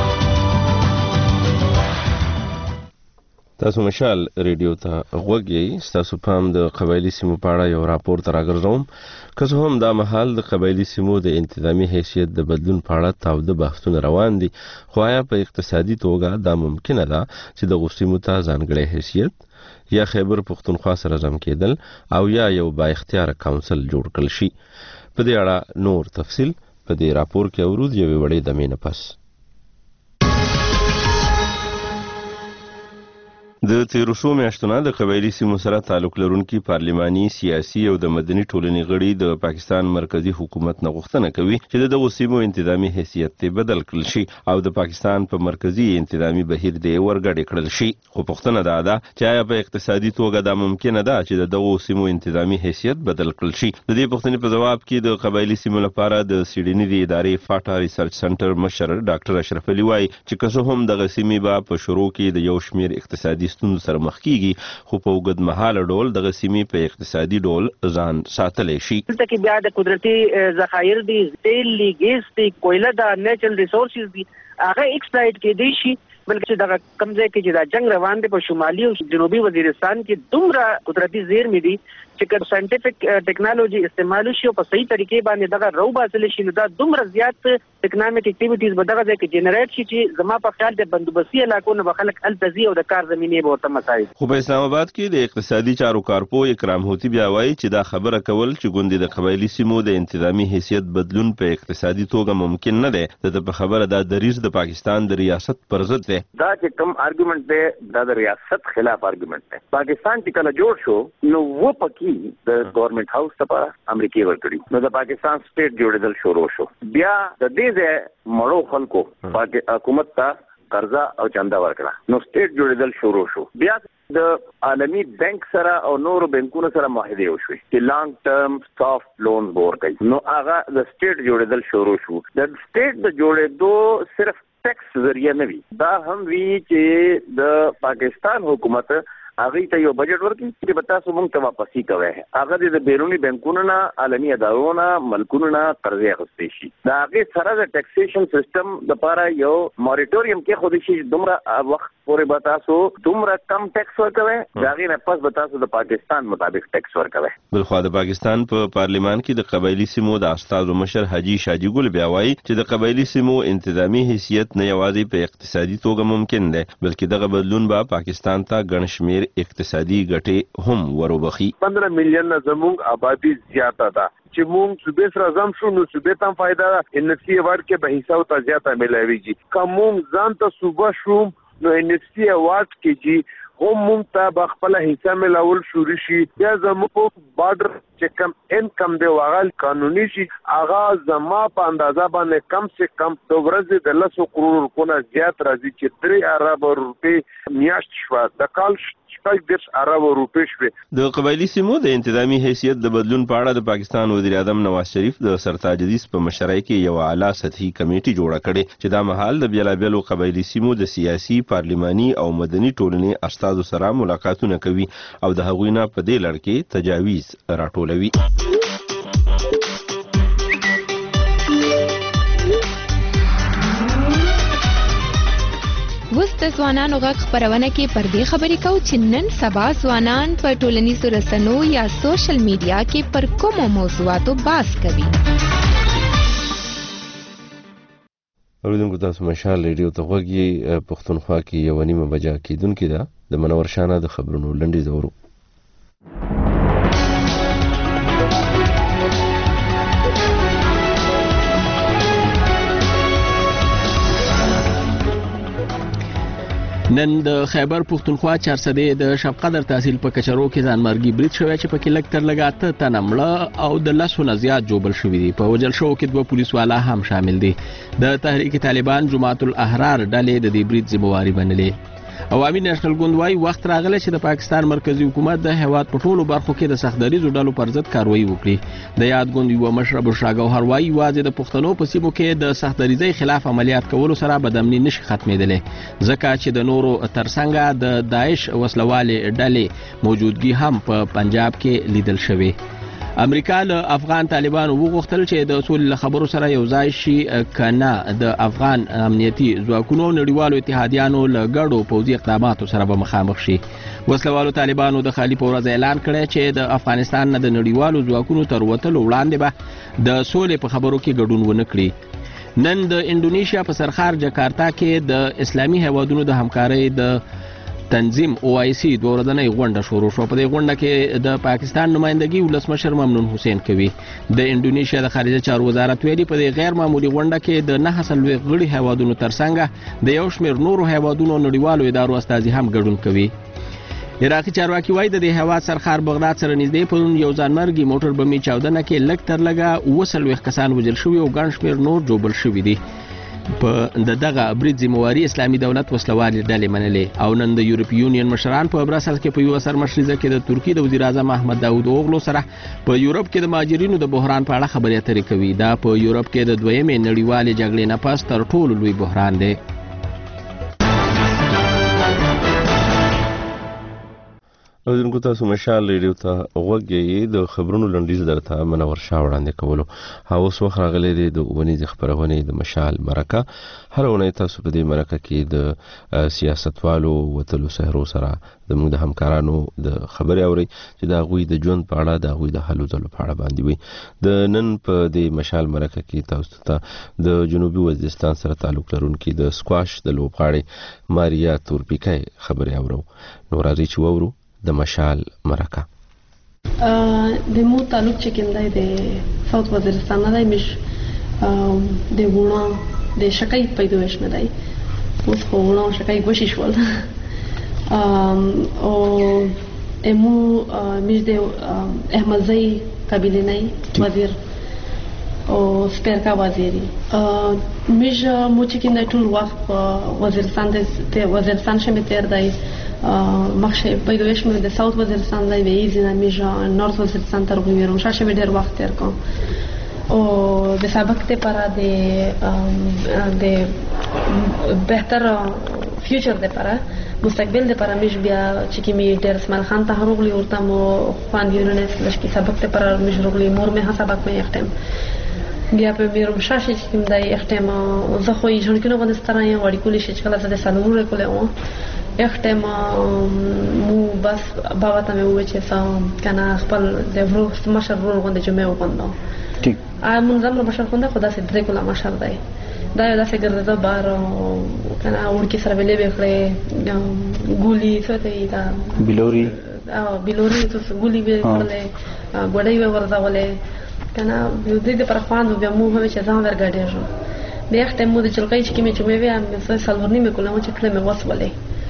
تاسو مشال ریډیو ته غوږ یې. ستاسو پام د قبایلي سیمو په اړه یو راپور ته راګرځوم. که څه هم دا مهال د قبایلي سیمو د انتظامی حیثیت د بدلون په اړه تاوده بحثونه روان دي، خو آیا په اقتصادي توګه دا ممکنه ده چې دغو سیمو ته ځانګړی حیثیت یا خیبر پښتونخوا سره ضم کېدل او یا یو با اختیاره کونسل جوړ کړل شي؟ په دې اړه نور تفصیل په دې راپور کې اورو یوې وړې دمې نه پس. د تیرو څو میاشتو نه د قبایلي سیمو سره تعلق لرونکي پارلماني، سیاسي او د مدني ټولنې غړي د پاکستان مرکزی حکومت نه غوښتنه کوي چې دغه سیمو انتظامی حیثیت ته بدل کړل شي او د پاکستان په مرکزی انتظامی بهیر دی ورګډ کړل شي. خو پوښتنه دا ده چې آیا په اقتصادي توګه دا ممکنه ده چې دغه سیمو انتظامی حیثیت بدل کړل شي؟ د دې پوښتنې په جواب کې د قبایلي سیمو لپاره د سیډني د ادارې فاټا ریسرچ سنټر مشر ډاکټر اشرف علي وايي چې که څه هم دغه سیمې به په شروع کې د یو شمیر اقتصادي ستونزو سره مخ کیږي، خو په اوږد مهاله ډول دغه سیمې په اقتصادي ډول ځان ساتلی شي. دلته کې بیا د قدرتي ذخایر دي، تیل دي، ګیس دي، کویله ده، نیچرل ریسورسز دي، هغه ایکسپلایټ کېدی شي. بلکې چې دغه کوم ځای کې چې دا جنگ روان دی په شمالي او جنوبي وزیرستان کې دومره قدرتي زیرمې دي چې که ساينټیفیک ټیکنالوژي استعمال شي او په صحیح طریقې باندې دغه رو باسل شي نو دا دومره زیات اکنامک اکټیویټیز به دغه ځای کې جنریټ شي چې زما په خیال د بندوبستي علاقو نه به خلک هلته ځي او د کار زمینې به ورته مساعد. خو په اسلام آباد کې د اقتصادي چارو کارپو اکرام هوتی بیا وایي چې دا خبره کول چې ګوندې د قبایلي سیمو د انتظامی حیثیت بدلون په اقتصادي توګه ممکن نه دی. د په خبره دا دریځ د پاکستان د ریاست پر ضد دی. دا چې کوم آرګومنټ دی دا د ریاست خلاف آرګومنټ دی. پاکستان چې کله جوړ شو نو و پکې د گورنمنت هاوس ته امریکای ورکړي نو د پاکستان سټیټ جوړېدل شروع شو. بیا د دې ځای مړو خلکو حکومت ته قرضه او چنده ورکړه نو سټیټ جوړېدل شروع شو. بیا د عالمي بانک سره او نورو بانکونو سره معاهده وشوي چې لانګ ټرم سافت لون ورکړي نو هغه د سټیټ جوړېدل شروع شو. د سټیټ د جوړېدو صرف ټیکس ذریعہ نه وي، دا هم وی چې د پاکستان حکومت هغه ته یو بجټ ورکړي چې به تاسو موږ ته واپسی کوئ. هغه د بیرونی بانکونو نه، عالمي ادارو نه، ملکونو نه قرضې اخیستې شي. دا هغه سره د ټیکسیشن سیستم لپاره یو موریټوریم کې خو دې شي دومره وخت پورې به تاسو دومره کم ټیکس ورکوئ، دا هغې نه پس به تاسو د پاکستان مطابق ټیکس ورکوئ. بلخوا د پاکستان په پارلیمان کې د قبایلي سیمو د استازو مشر حاجي شاجي ګل بیا وایي چې د قبایلي سیمو انتظامی حیثیت نه یوازې په اقتصادي توګه ممکن دی بلکې دغه بدلون به پاکستان ته ګڼ شمېر اقتصادي ګټې هم وروبخي. 15 میلیون زموږ آبادی زیاته ده چې موږ صوبې سره ځم شو نو صوبې ته هم فایده ده، انفسي ایوارډ کې به حصه او ته زیاته ملاویږي. که موږ ځان ته صوبه شو نو انفسي ایوارډ کې چې هم مونږ ته خپل حصہ ملاول شروع شي یا زموږ بارډر چې کم انکم دی واغل قانوني شي اغا زما په اندازه باندې کم سے کم د ورځې د 100 کروڑ روپونه زیات راځي چې 3 ارب روپے میاشت شو د کال 10 ارب روپے شو. د قبایلی سیمو د انتظامی حیثیت د بدلون په اړه د پاکستان وزیر اعظم نواز شریف د سرتاج حدیث په مشرۍ کې یو اعلی سطحي کمیټه جوړه کړې چې دا مهال د بیلابیلو قبایلی سیمو د سیاسي، پارلماني او مدني ټولنې استادو سره ملاقاتونه کوي او د هغوی نه په دې لړ کې تجاویز راټولوي. وس د ځوانانو غږ خبرونه کې پر دې خبرې کوو چې نن سبا ځوانان په ټولنیزو رسنیو یا سوشل میډیا کې پر کومو موضوعاتو بحث کوي. اوریدونکو تاسو مشال ریډیو ته غوږی پښتونخوا کې یو نیمه بجا کېدونکې ده د منور شانه د خبرونو لنډیز اورو. نن د خیبر پښتونخوا 400 د شب قدر تحصیل په کچرو کې ځانمرګي برید شوی چې پکې لږ تر لږه 8 تنه مړه او د 10 نه زیات جوړ شوي دي. په وجل شو کې 2 پولیس والا هم شامل دي. د تحریک طالبان جماعت الاحرار ډلې د دې برید ذمہواری منلې. عوامي نېشنل ګوند وايي وخت راغلی چې د پاکستان مرکزی حکومت د هیواد په ټولو برخو کې د سختدریزو ډلو پر ضد کاروایی وکړي. د یاد ګوند یو مشر بشرا ګوهر وايي واځي د پښتنو په سیمو کې د سختدریزۍ خلاف عملیات کولو سره بدامني نشي ختمېدلې ځکه چې د نورو ترڅنګ د داعش وسلوالې ډلې موجودګي هم په پنجاب کې لیدل شوی. امریکا له افغان طالبانو وغوښتل چې د اصول خبرو سره یو ځای شي کنه د افغان امنیتي ځواکونو نړیوالو اتحادیانو له ګډو پوځي اقداماتو سره به مخامخ شي. وسلوالو طالبانو د خالی په ورځ اعلان کړی چې د افغانستان نه د نړیوالو ځواکونو تر وتلو وړاندې به د سولې په خبرو کې ګډون ونه کړي. نن د انډونیشیا په سرخار جکارتا کې د اسلامي هیوادونو د همکارۍ د تنظیم OIC د ورځنۍ غونډه شروع شو. په دې غونډه کې د پاکستان نمائندګي ولسمشر ممنون حسین کوي. د انډونیشیا د خارجه چارو وزارت ویلي په دې غیر معمولی غونډه کې د 9 سلوي غړي هیوادونو ترڅنګ د یو شمېر نورو هیوادونو نړیوالو ادارو استازي هم ګډون کوي. عراقي چارواکي وایي د دې هیواد سرخار بغداد سره نږدې پرون یو ځانمرګي موټر بمي چاودنه کې لږ تر لږه 200 کسان وژل شوي او ګڼ شمېر نور جوړ شوي دي. په دغه برید ذمہواری اسلامي دولت وسلوالې ډلې منلې او نن د یورپی یونین مشران په براسل کې په یو سرمشریزه کې د ترکیې د وزیر اعظم احمد داود اوغلو سره په یورپ کې د مهاجرینو د بحران په اړه خبرې اترې کوي. دا په یورپ کې د دویمې نړیوالې جګړې نه پس تر ټولو لوی بحران دی. اوریدونکو تاسو مشال ریډیو ته غوږی د خبرونو لنډیز درته منور شاه وړاندې کولو. اوس وخت راغلی دی د ونیز خبرونې د مشال مرکه. هر اونۍ تاسو په دې مرکه کې د سیاستوالو وتلو سهرو سره د موږ د همکارانو د خبرې اوري چې د هغوی د ژوند په اړه د هغوی د هلو ځلو په اړه باندې وي. د نن په دې مشال مرکه کې تاسو ته د جنوبي وزیرستان سره تعلق لرونکي د سکواش د لوبغاړې ماریا تورپیکای خبرې اورو. نو راځئ چې وورو د مشال مرکه. د مو تعلق چې کیندای د ساوث وزیرستان نه دی مش د غوڼه د شکای پیدوش نه دی اوس خو غوڼه شکای ګوشي شول او امو مش د احمد زئی قبیله نه وزیر او سپیرکا وزیری مش مو چې کیندای ټول وخت وزیرستان شمه تیر دی مخشه پیدوش مې د ساوث وزیرستان دی ویزه نه میجا نورث وزیرستان تر غویرم شاشه مې ډیر وخت تیر کوم او د سبق ته para د بهتر فیوچر د para مستقبل د para مش بیا چې کی می ډیر اسماعیل خان ته هروغلی ورته مو خوان یونس لشکي سبق ته para مش روغلی مور مې سبق مې اختم بیا په میرم شاشه چې کوم دای اختم زه خو یې جوړ کینو غوډه ستاره یې وړي کولی شي چې کله د سالور کوله اختم مو بس بابا ته مې وې چې سم کنه خپل د ورو مشر ورو غونډه چې مې وګندو ټیک منظم مشر غونډه خدا سي درې کوله مشر دی دا یو داسې ګرځېده بار کنه وړکي سره ویلې وکړې ګولي څه ته دا بلوري څه ګولي وکړلې ګوډۍ ورځولې کنه دې د پر خواندو بیا مو هم چې ځان ورګاډې شو بیا ختم مو د چلقای چې مې چې مې وې سالورنی مې کوله چې کله مې وسولې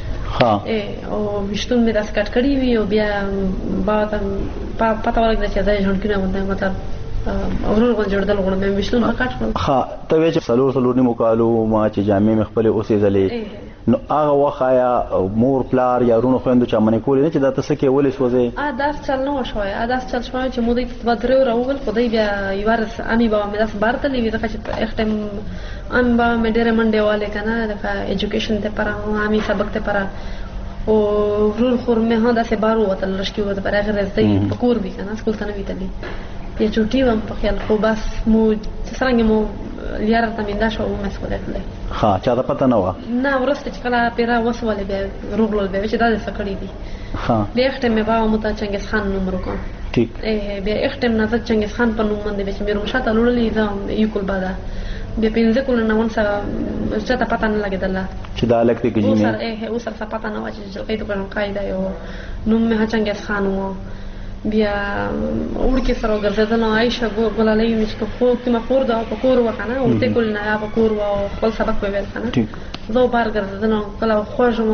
او وشتون مې داس کټ کړی وی او بیا با پتا ولګل چې ځای ژوند کړو مطلب اورور غو جوړدل غو مې وشتون کټ کړو ته وې چې سلور نیمو کالو ما چې جامع مخبل اوسې زلې نو هغه وخایا مور پلار یا رونو خويندو چا منې کولې چې دا تاسو کې ولې سوځي داس چل نو شوې داس چل شوې چې مودې په درو راوول خدای بیا یوارس امي بابا مې داس بارته لې دا چې اختم ام با مې ډېر منډه والے کنه دا ایجوکیشن ته پر امي سبق ته پر او ورور خور مې هدا سه بارو وتل لشکي وته پر هغه رزدې پکور بي کنه سکول ته نه ویتلې یا چوټي وم په خیال خو بس مو څنګه مو یاره تمیندا شو مسؤلیت له چا دا پته نه و نه ورسته چې کله پیرا وسولې به روغلول به چې دا څه کړی دي بیا اختم مې باو مت چنګیز خان نوم ورکو ټیک بیا اختم نه چنګیز خان په نوم باندې چې مې رومشاته لولې دا یو کول بادا بیا پینځه کول نه ونسه چاته پته نه لګیدله چې دا الکتریک جینې او سره پته نه و چې قید کړم قاعده یو نوم مې چنګیز خان وو بیا اورکې سره ګرځېدل نو عائشه ګلالۍ مې چې خو کما خور دا په کور وکنه او ته کول نه په کور و خپل سبق ویل کنه زه بار ګرځېدل نو کله خوښم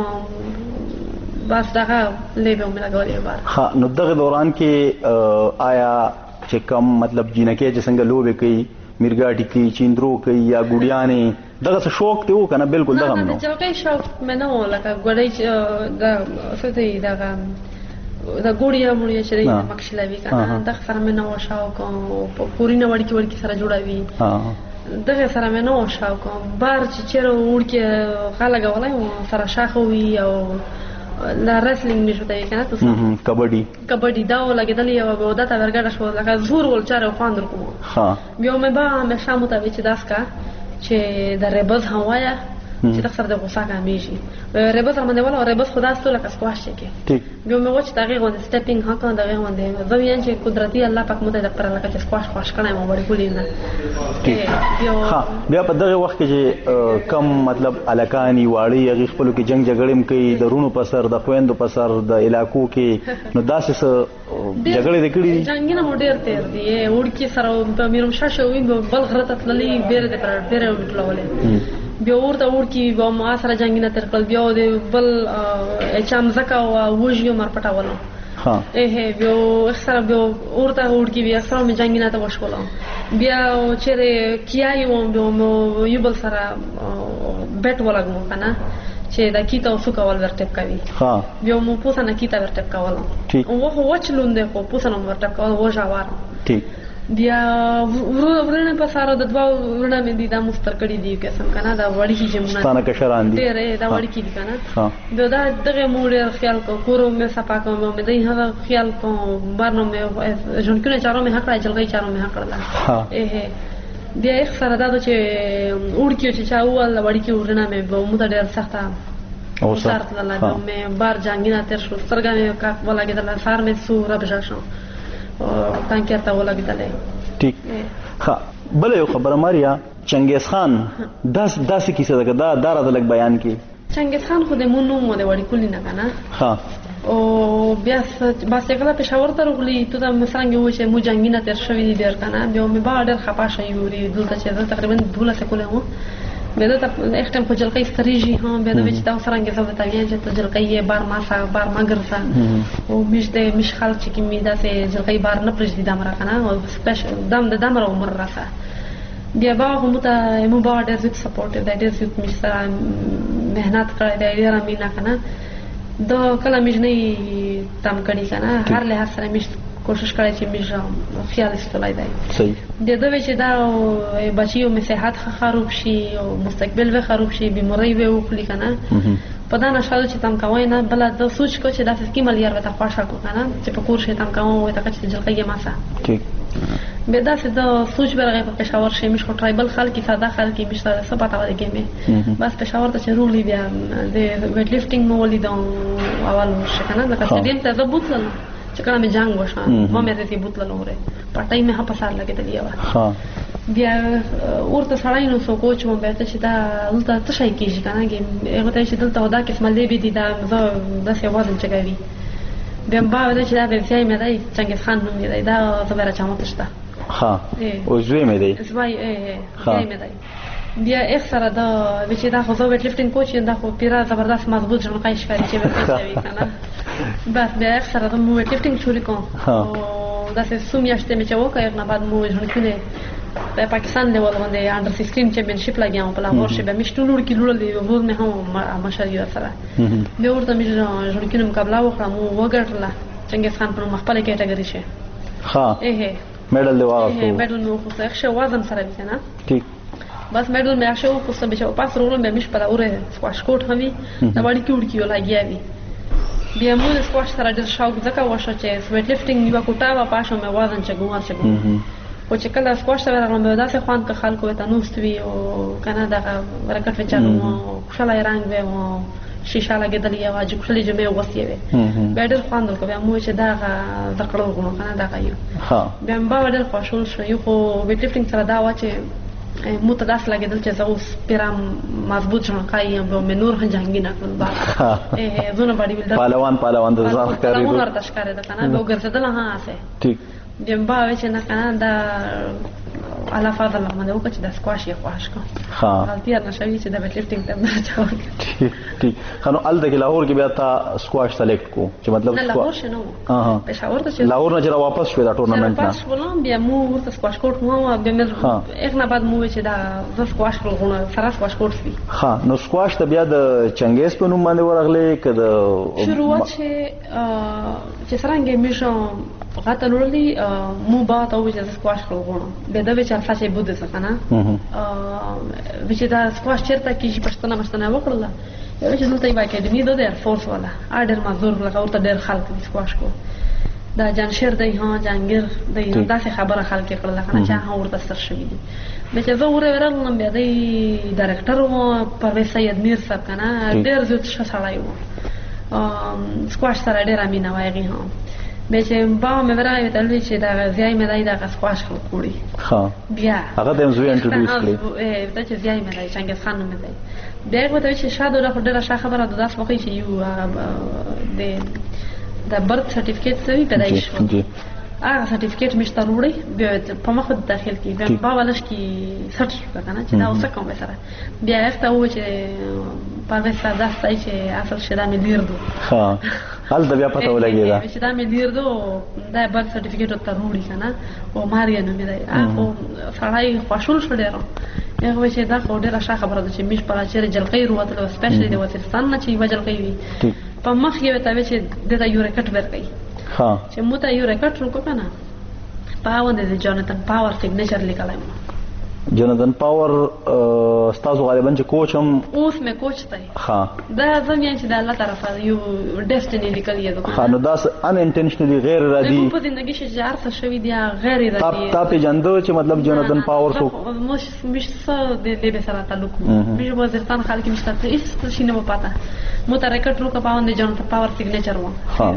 بس دغه لیبه مې لګولې بار نو دغه دوران کې آیا چې کم مطلب جینکه چې څنګه لوبه کوي میرګاټی کوي چیندرو کوي یا ګوډیانې دغه څه شوق ته و کنه بالکل دغه نو جلګې شوق مې نه و لکه ګوډۍ دا څه دی دغه دا ګوډیا مړی چې مکشلوي کنه دا سره مې نو شاو کوم پورینه وړکی سره جوړاوي دغه سره مې نو شاو کوم بار چې چیرې وړکی خلک غولای سره شاخوي او لا رسلینګ مې شوته کنه تاسو کبډي دا ولګیدل یو به دا تا ورګړه شو لکه زور ول چاره خواندر کوم بیا مې با مې شامو ته چې داسکا چې د ربز هوایا چې تاسو د غوسه کامیږي ربز باندې ولا ربز خدا ستو لکه سکواش کې ټیک بیا مې وڅ دغه غوند سټیپینګ هکا دغه غوند زویان چې قدرتي الله پاک مو ته د پر لکه سکواش خوش کړای مو وړي کولینه بیا په دغه وخت کې چې کم مطلب الکانی واړی هغه خپل کې جنگ جګړې کوي د رونو په سر د خويندو په سر د علاقو کې نو داسې جګړې وکړي جنگینه مو ډېر تیر دي وړکی سره په میروم شاشه وي بل غرته تللی بیره د پر ډېر وټلولې بیا ورته ورکی به ما سره جنگینه تر کړل بیا د بل چم زکا او وژیو مرپټاولم بیا سره بیا ورته ورکی بیا سره مې جنگینه ته وشولم بیا چیرې کیایو یو بل سره بیٹ ولګم کنه چې دا کیته اوسو کول ورټپ کوي بیا مو پوسنه کیته ورټپ کولم او وچلوندې خو پوسنه ورټپ کول وژاوار ټیک بیا ورونه په سارو د دوا ورونه مې دي دا مستر کړی دی قسم کنه دا وړي چې جمعه ستانه کشران دي ډېر دا وړي کې دي کنه دا دغه موډ خیال کو کورو مې صفا کوم مې دای هغه خیال کوم بارنو مې جون کنه چارو مې حق راځلګي چارو مې حق راځه بیا یې سره دا چې وړکیو چې چا ول وړي کې ورونه مې به مو ډېر سخته او سارت الله مې بار جنگینه تر شو سترګې کا ولګیدل سار مې سو ربجا شو تانکه تا ولګیدل ټیک ها بل یو خبره ماریا چنګیز خان داسې کیسه ده دا دارا د لګ بیان کی چنګیز خان خو د مونږ مو د وړي کولینه کنه ها او بیا بس کله پېښور ته ورغلی ته د مسرنګ و چې مو جنگینه تر شوی دی ډیر کنه بیا مې با ډیر خپه شوی وری دلته چې تقریبا 12 سکوله و مې دا اختم خو جلقې ستریږي ها به د وچ دا سرنګ زو ته وی چې ته جلقې بار ما سا بار ما ګرځا او مش خلک چې می دا سه جلقې بار نه پرځ دي دمر کنه او سپیشل دمر عمر راځه بیا با هم ته مو با ډېر زیات سپورټ دی ډېر زیات می سره مهنت کړی دی ډېر مینا کنه دا کله مې نه تم کړی کنه هر له سره مې کوشش کړی چې مې خیال استلای دی صحیح د دوی چې دا بچیو مې صحت خراب شي او مستقبل و خراب شي بیماری و خلی کنه په دا نشاله چې تم کوي نه بل د سوچ کو چې دا سکیمل یار وته خوښه کو کنه چې په کور شي تم کوي وته چې جلقې ماسه ټیک به دا څه د سوچ برغه په پېښور شي مش خو ټرایبل خلک ساده خلک مش سره څه پتا ولګي مې بس پېښور ته چې رولې بیا د ویټ لifting مو ولیدم اول شي کنه دا کسټډیم ته زبوتل چې کله مې جنگ وشو ما مې ته بوتل لوره پټای مې په سر لګېدلی و بیا ورته سړی نو سو کوچ مو به ته چې دا دلته څه شي کېږي کنه هغه ته چې دلته ودا کې سملې به دي دا داسې وزن چګوي بیا با ولې چې دا به ځای مې دی چنګیز خان نوم دی دا زبره چمو تشته ها او زوی مې دی زوی مې دی بیا یک سره دا چې دا خو زه ویټ لفټینګ کوچ یم دا خو پیرا زبردست مضبوط ژوندی ښکاري چې به کوي کنه بس بیا یک سره د مو ویټ لفټینګ شروع کوم او دا څه څو میاشتې مې چې وکړ نه بعد مو ژوندی په پاکستان لیول باندې انډر 16 چمپionship لګیام په لاهور کې به مشتولور کې لول دی وو مې هم مشاريع سره مې ورته مې ژوندی کې مقابله وکړم او وګټله څنګه خان په مخبل کېټګری شه ها میډل دی واغسته میډل مو خو څه وزن سره وکنه ټیک بس میډل مې اخشه خو څه به پاس رولم به مش په اوره سکواش کوټ همي دا باندې کیوډ کیو لاګیاوي بیا مو د سکواش سره ډېر شوق ځکه وشو چې ویټ لفټینګ نیو کوټا وا پاشو مې وزن چګوار چګو او چې کله سکواش سره راغلم به داسې خوان که خلکو ته نوستوي او کنه دا ورکټ وچالو خوشاله رنگ به او شیشه لګېدلې او اجي خوشالي جمع وسیې وي به ډېر خوان درکو بیا مو چې دا ذکر وګڼو کنه دا کوي ها بیا به ډېر خوشحال شو یو خو ویټ لفټینګ سره دا وا چې مو ته داس لګېدل چې زه اوس پیرام مضبوط ژوند کایم به مې نور جنګي نه کړل با زونه باډي بلډر پهلوان د ځان ښکاري نو ورته ښکاري ده کنه به ګرځیدل ها اسه ټیک بیا به چې نه کنه دا علا فاضل الله باندې وکړه چې د سکواش یې خواهش کوم ها غلطي نه شوي چې د ویټ لفټینګ ته نه چاوي ټیک خنو ال د لاهور کې بیا تا سکواش سلیکټ کو چې مطلب لاهور شنو پېښور ته لاهور نه چې واپس شو دا ټورنمنت نه واپس ولوم بیا مو ورته سکواش کوټ مو بیا مې اخ نه بعد مو چې دا ز سکواش کړو سره سکواش کوټ سي ها نو سکواش ته بیا د چنګیز په نوم باندې ورغله کده شروعات چې څنګه مې غاته لورلی مو با ته وځه سکواش کړو به دا به چې فاصله بده څنګه چې دا سکواش چیرته کې پښتنه مشتنه وکړه چې دلته یې اکیډمي ده د ایر فورس والا اډر مزور لکه ورته ډېر خلک سکواش کو دا جانشیر دی ها جانګیر دی دا څه خبره خلک کړل کنه چې ها ورته سر شوی دي به چې زه ورغلم بیا دی ډایرکټر و پرویز سید میر صاحب کنه ډېر زیات شسړای و سکواش سره ډېر امینه وایي ها به چې با مې ورای وتل چې دا ځای مې دای دا سکواش کړی ها بیا هغه د زوی انټروډیوس کړی دا چې ځای مې دای څنګه خان مې دای بیا وته چې شاده دا ډېر ښه خبره ده داس وخت چې یو د برث سرټیفیکیټ سوي پیدایش هغه سرټیفیکیټ مشته وروړي بیا په مخ داخل کی بیا په ولش کی سرټ کنه چې دا اوسه کوم سره بیا هغه و چې په وسه دا ځای چې اصل شدا مې دیردو ها حال د بیا پته ولګی دا چې دا مې دیردو دا برث سرټیفیکیټ ته وروړي کنه او ماریا نو مې دی هغه سړی خوشحال شو ډېر هغه چې دا خو ډېر ښه خبره ده چې مش په چیرې جلقې وروته سپیشلی د وزیرستان نه چې یو جلقې وي په مخ یې وته چې د یو ریکټ ورکړي ها چې مو ته یو ریکټ وکړ کنه پاو د جوناتن پاور سیګنیچر لیکلای جوناتن پاور ستاسو غالبا چې کوچ هم اوس مې کوچ دی ها دا زميان چې د الله طرفه یو ډیسټینی لیکلی دی ها نو دا ان انټنشنلی غیر ارادي په دې کې چې ارث شوی دی غیر ارادي تا په جندو چې مطلب جوناتن پاور کو مش څه د دې سره تعلق مش وزیرستان خلک مشته هیڅ شي نه پاته مو ته ریکټ روکا پاوند جوناتن پاور سیګنیچر و ها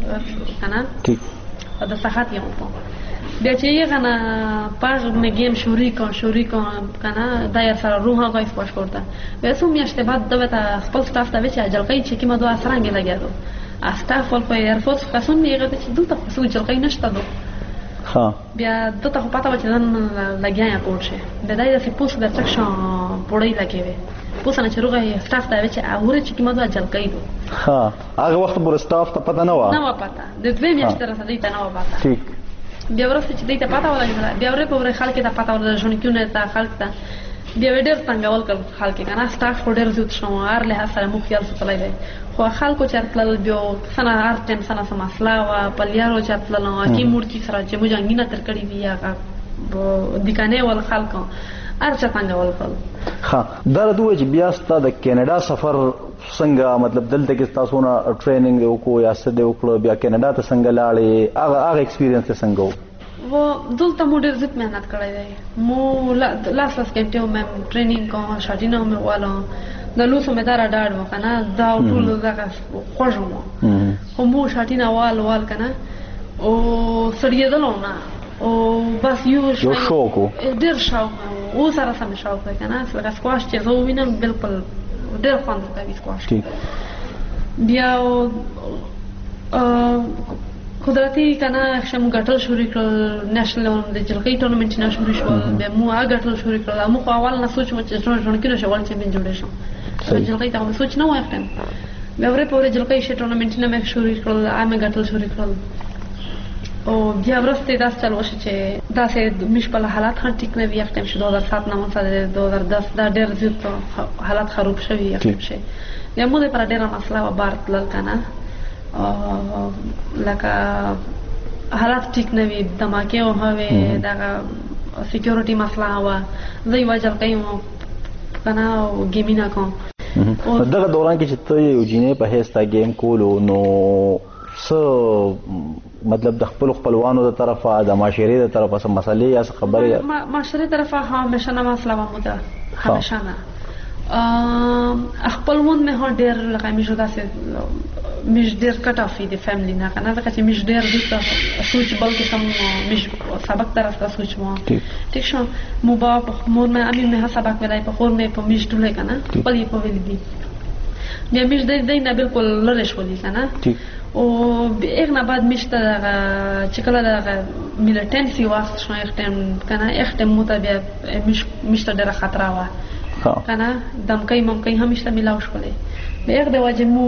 کنه ٹھیک دا صحت یو بیا چې یې غنا پاج مې گیم شوري کوم کنه دا یې سره روحه غوښ پښ کوړه به سو میاشتې بعد دا ته خپل سټاف ته چې جلقې چې کیمه دوه سرانګ لګیدو استاف ول په ایرفورس قسم یې غته چې دوته خو جلقې نشته دو ها بیا دوته پتا و چې نن لګیا پورشه به دا یې پوس د تکشن پړې لګیوي پوسنه چې روغه سټاف ته چې اوره چې کیمه دوه جلقې دو ها هغه وخت پر سټاف ته پتا نه و پتا د دوه میاشتې راځي ته نه و پتا ٹھیک بیا ورسته چې دې ته پتا ولګیږي بیا ورې په ور خلک ته پتا ولګیږي ژوند کیونه ته خلک ته بیا ډېر څنګه ول کړ خلک کنه سټاف ډېر زیات شو هر له سره مو خیال ساتلای دی خو خلکو چرتل بیا سنا هر ټیم سنا سم مسلا وا پلیارو چرتل نو کی مورکی سره چې مو جنگینه تر کړی وی هغه د کانه ول خلکو ارچا څنګه ول کړ ها دا دوی چې بیا ست د کینیډا سفر څنګه مطلب دلته کې تاسو نه ټریننګ وکړو یا څه دی وکړو بیا کینیډا ته څنګه لاړې هغه ایکسپیرینس څنګه و دلته مو ډېر زیات مهنت کړی دی مو لاس کنټیو مې ټریننګ کوم شاډینه مې والا د لوسو مې دارا ډاډ وکنه دا ټول دغه خوښم خو مو شاډینه وال کنه او سړیدلو نه او بس یو شوق ډېر شوق او سره سم شوق کنه څنګه سکواش چې زه وینم بالکل ډېر خوند کوي سکواش بیا قدرتي کنه شم غټل شروع کړ نېشنل د جلګي ټورنمنت نه شروع شو به مو هغه غټل شروع کړ مو خو اول نه سوچ مو چې ټورنمنت کې شو ول چمپیون جوړ شو جلګي ته مو سوچ نه وای خپل به ورې په جلګي شي ټورنمنت نه مې شروع کړل امه غټل شروع کړل او بیا ورسته دا چل وشه چې دا سه مش په حالات هم ټیک نه وي ختم شو 2007 نه مونږ 2010 دا ډېر زیات حالات خراب شوی ختم شي یا مو د پر ډېر مسله و بارت لل کنه لکه حالات ټیک نه وي دماکه او هوه دا سکیورټي مسله و زوی وجل کيم کنه او گیمینا کوم دغه دوران کې چې ته یو جینې په هستا گیم کولو نو مطلب د خپلوانو د طرفه د معاشري د طرفه څه مسلې یا خبرې معاشري طرفه همیشه نه مسله ومده همیشه نه خپلوان مې هر ډېر لکه مې جوړه سي مش ډېر کټافي د فیملی نه کنه ځکه چې مش ډېر د سوچ بلکې سم مش سبق طرف ته سوچ مو ټیک شو مو با مور مې امي مې سبق ولای په خور مې په مش ټولې کنه خپلې په ویل دي بیا مش د دې نه بالکل لری شولې کنه او ایغنا بعد میشته چې کله د میلیټنسي وخت شو اختم کنه اختم متابع میشته ډېر خطر وا کنه دمکای ممکن همیشه ملاو شولې به یک د واجمو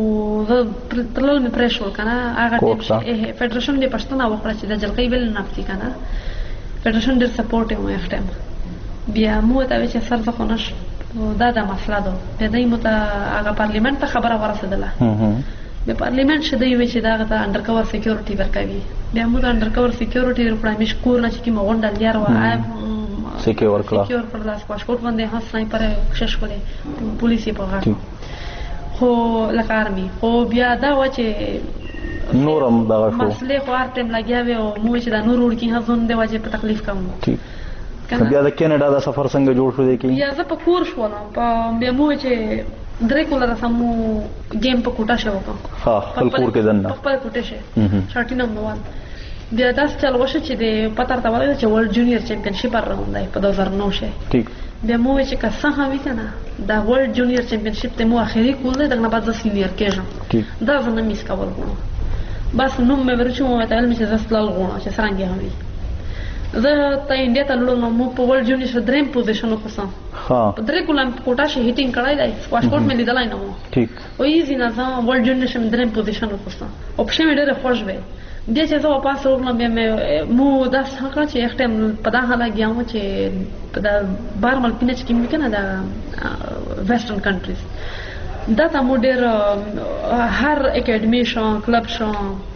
ترلل می پرشول کنه هغه فدراسیون د پښتنه وکړه چې د جلګي ویل نفسي کنه فدراسیون ډېر سپورټ یې اختم بیا مو ته چې سر ځخونش دا د مسله ده به دای مو ته هغه پارلیمنت ته خبره ورسېدله به پارلیمنت شته وی چې دا غته انډر کور سکیورټي ورکوي بیا موږ انډر کور سکیورټي ورکړم مش کور نه چې مو غونډل یار و سکیور کړل پاسپورت باندې هڅ نه پره کوشش کړي پولیسي په غاټ خو لکارمي خو بیا دا و چې نورم دا شو مسله خو ارتم لګیاوي او مو چې دا نور ورکی هڅون دی واجب په تکلیف کوم بیا د کینیډا د سفر څنګه جوړ شو دی کی بیا زه په کور شوم په بیا مو چې درې کوله سمو گیم په کوټه شو وکم ها خپل کور کې دنه خپل کوټه شه شاټینم نوال بیا داس چل وشه چې د پتر ته وایي چې ورلد جونیور چمپیونشپ راوندای په 2009 شه ټیک بیا مو چې کسه هم کنه دا ورلد جونیور چمپیونشپ ته مو اخري کول دی دغه بعد سینیور کېږم دا زنه میس کول غواړم بس نو مې ورچو مو ته ول مې چې زستل غواړم چې څنګه هم زه ته انډیا ته لړم مو په ورلد جونیور دریم پوزیشن وکړم ها درې کوم کوټه شي هیټینګ کړای دی پاسپورت مې لیدلای نه و ټیک او ایزی نه ځم ورلد جونیور شم دریم پوزیشن وکړم او په شمه ډېر خوش وې بیا چې زه واپس ورغلم بیا مې مو دا څنګه چې اختم په دا حاله گیاو چې په دا بار مل پینچ کې مې کنه دا ویسټرن کنټریز دا ته مو ډېر هر اکیډمي شو کلب شو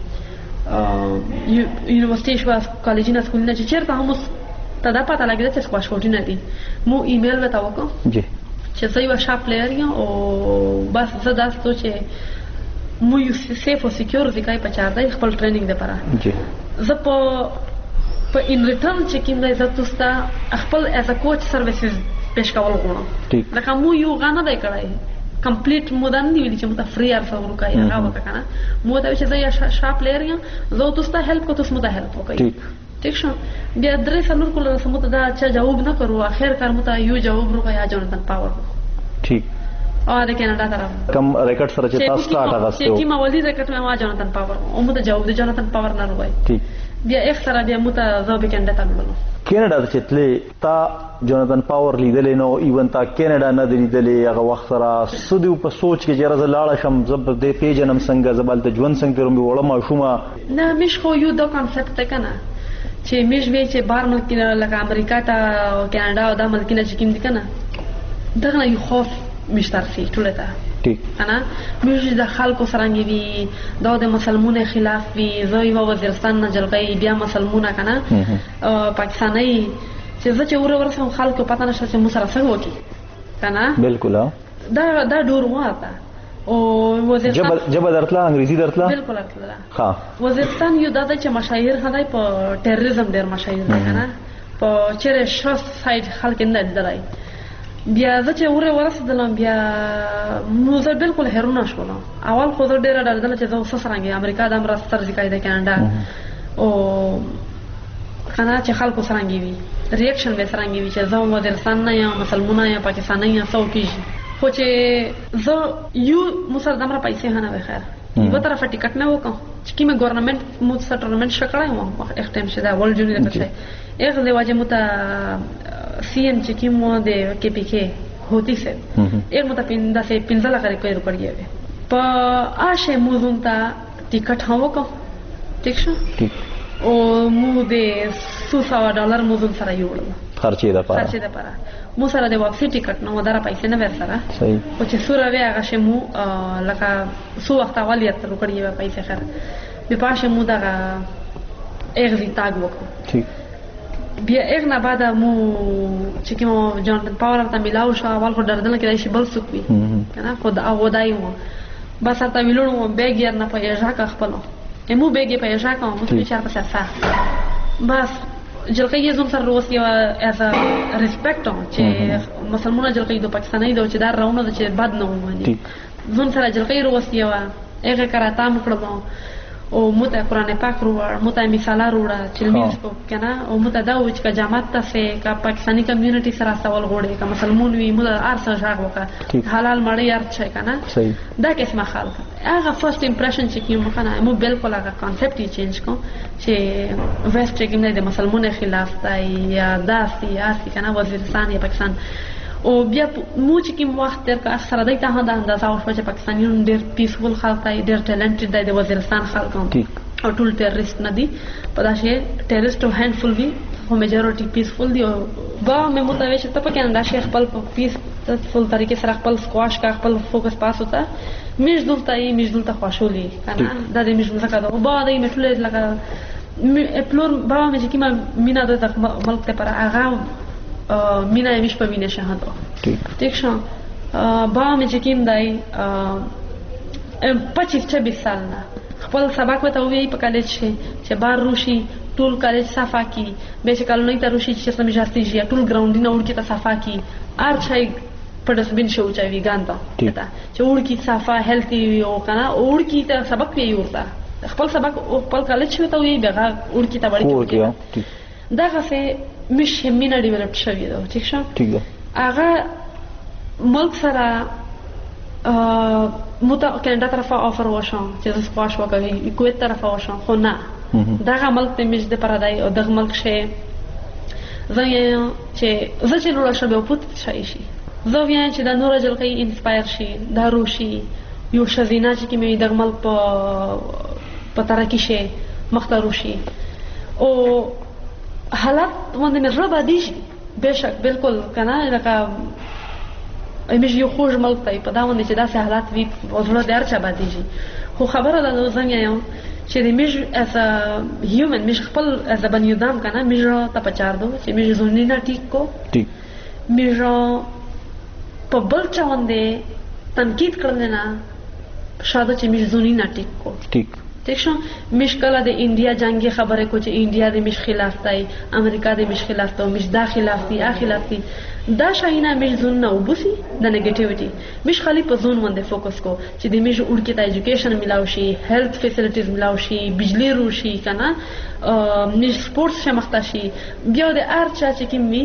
یونیورسيټي شو کالجونه سکولونه چې چیرته هم ته دا پته لګیږي چې سکواش کوټینه دي مو ایمیل وته وکم جی چې زه یو شاپ پلیئر یم او بس زه دا سوچ مو یو سیف او سکیور ځکه په چار دی خپل ټریننګ لپاره جی زه په ان ریټرن چې کوم دی زه تاسو خپل ایز ا کوچ سرویسز پېښ کول غواړم لکه مو یو غانه دی کړای کمپلیټ مودن دی ویل چې مو ته فری ار سره وکای هغه وکړه مو ته چې زه شاپ پلیئر یم زه تاسو ته هیلپ کوم تاسو مو ته هیلپ وکړئ ٹھیک شو بیا درې سلور کوله سمته دا چې جواب نه کړو اخر کار مو ته یو جواب وکړا یا جونتن پاور ٹھیک او د کینیډا طرف کم ریکارډ سره چې تاسو سٹارټ غاستو چې کی مولي ریکارډ مې ما جونتن پاور او مو ته جواب دی جونتن پاور نه وای ٹھیک بیا ایک سره بیا مو ته زوب کینیډا ته وړو کینیډا چې تلې تا جونتن پاور لیدلې نو ایون تا کینیډا نه لیدلې هغه وخت سره سودو په سوچ کې چې راز لاړه شم زب د پیجنم څنګه زبال ته ژوند څنګه ترم وړم شوما نه مش خو یو دا کانسپټ ته کنه چې مش وی چې بار ملکونه لکه امریکا ته او کینیډا او د ملکونه چې کوم دي کنه دغه یو خوف مشترسي ټول ته ټیک انا مش د خلکو سرانګي وی دا د مسلمانانو خلاف وی زوی و وزیرستان نه جلګي بیا مسلمانانو کنه پاکستاني چې زه چې ورسم خلکو پته نشته چې مو سره څه وکی کنه بالکل دا ډور واته او وزیرستان جبه درتله انګریزي درتله بالکل درتله ها وزیرستان یو د چې مشاهیر هداي په ټیرریزم ډیر مشاهیر دي کنه په چیرې شوس سایت خلک نه دلای بیا زه چې ورسېدلم بیا نو زه بالکل هرونه شوم اول خو زه ډېره ډاډه چې زه اوس څنګه امریکا د امر ستر ځکه د کاناډا او کنه چې خلکو څنګه وي ریاکشن به څنګه وي چې زه وزیرستان نه یم مسلمانان یم پاکستاني یم څو کیږي خو چې زه یو مسلمان را پیسې نه وخیر یو طرف ټیکټ نه وکم چې کیمه ګورنمنت مو څه ټورنمنت شکړای مو وخت ټایم شه دا ورلد جونیور په شي اغه له واجه مو ته سی ام چې کیمو د کې پی کې होती से एक मत पिंदा से पिंजला करे कोई रुक गया है प आशे मुजुंता टिकट हावो को ठीक शो ओ मुदे $200 मुजुन सरा योड़ खर्चे दा पारा मु सरा दे वापसी टिकट न वदारा पैसे न वेर सरा सही ओ चे सुरा वे आगाशे मु लका सु वक्त वालियत रुक गया पैसे खर बे पाशे मु दा एग्जिट ताग वको ठीक بیا اغه نه بعد مو چې کوم جانتن پاور ته ملاو شو اول خو دردنه کې شي بل څوک وي کنه خو دا ودای مو بس تا ویلونو بیګیر نه پېژا کا خپل مو بیګی پېژا کا مو چې چار په سفه بس جلقې زوم سره روس یو از ریسپیکټ چې مسلمانانو جلقې د پاکستاني د چې دا راونه چې بد نه ومني زوم سره جلقې روس یو هغه کراته مو کړو او مته قران پاک وروړ مته مثال وروړ چې لمینس کو کنه او مته دا و چې جماعت ته سه کا پاکستانی کمیونټي سره سوال غوړي کا مسلمان وي مته ارسه ژغ وکړه حلال مړی یار چې کنه دا کیسه خلک هغه فرست امپریشن چې کوم کنه مو بالکل هغه کانسپټ یې چینج کو چې ویسټ کې نه د مسلمانانو خلاف دی یا داسي یاسي کنه وزیرستان یا پاکستان او بیا مو چې کوم وخت تر کا اکثر دای ته دا اندازه او چې پاکستانیان ډېر پیسفل خلک دی ډېر ټیلنټډ دی د وزیرستان خلک او ټول ټیرریست نه دي په داسې ټیرریست او هاندفل وی خو میجورټي پیسفل دی او با مې متوي چې ته په کې انده شیخ خپل پیسفل طریقې سره خپل سکواش کا خپل فوکس پاس وتا میش دلته خوشولي کنه دا دې میش مزه کاوه با دې مټول لکه پلور با مې چې کیما مینا د ملک ته پر هغه مینا میش په وینه شهادت ٹھیک شو با مې چې کیم دای 25-26 سال نه خپل سبق وته وی په کالج چې بار روشي ټول کالج صفا کی به چې کالو نه ته روشي چې سمې جاستي جی ټول ګراوند نه وړ کی ته صفا کی ار چای پډس بین شو چای وی ګاندا چې وړ کی صفا هیلتي او کنه وړ کی ته سبق وی ورته خپل سبق خپل کالج وته وی به وړ کی ته وړي دا غفه مش مینا ډیولپ شوی دا ٹھیک شو ٹھیک ده هغه ملک سره متا کینډا طرفه آفر وشو چې د سپاش وکوي کویت طرفه وشو خو نه دا ملک ته مش د پرادای او د ملک شه زه چې نور شبه او پوت شي زه ویم چې د نور جلقې انسپایر شي دا روشي یو شزینا چې کې مې د ملک په ترکی شه مختارو شي او حالات باندې مې ربا دي بشک بالکل کنه لکه ایمش یو خوږ ملک ته په دا باندې چې داسې حالات وي او زړه د هر چا باندې شي خو خبره ده نو څنګه یم چې د مش as a human مش خپل as a بنی ادم کنه مش ته پچار دو چې مش زونی نه ټیک کو ټیک مش په بل چا باندې تنقید کړل نه شاده چې مش زونی نه ټیک کو ټیک ٹھیک شو مش کله د انډیا جنگي خبره کو چې انډیا د مش خلاف دی امریکا د مش خلاف دی مش دا خلاف دی اخلاف دی دا شاینا مش زون نه وبسي د نیگیټیویټي مش خالی په زون باندې فوکس کو چې د مش اورکې ته ایجوکیشن ملاو شي هیلث فیسیلیټیز ملاو شي بجلی روشي کنه مش سپورتس شمخته شي بیا د ارچا چې کیمي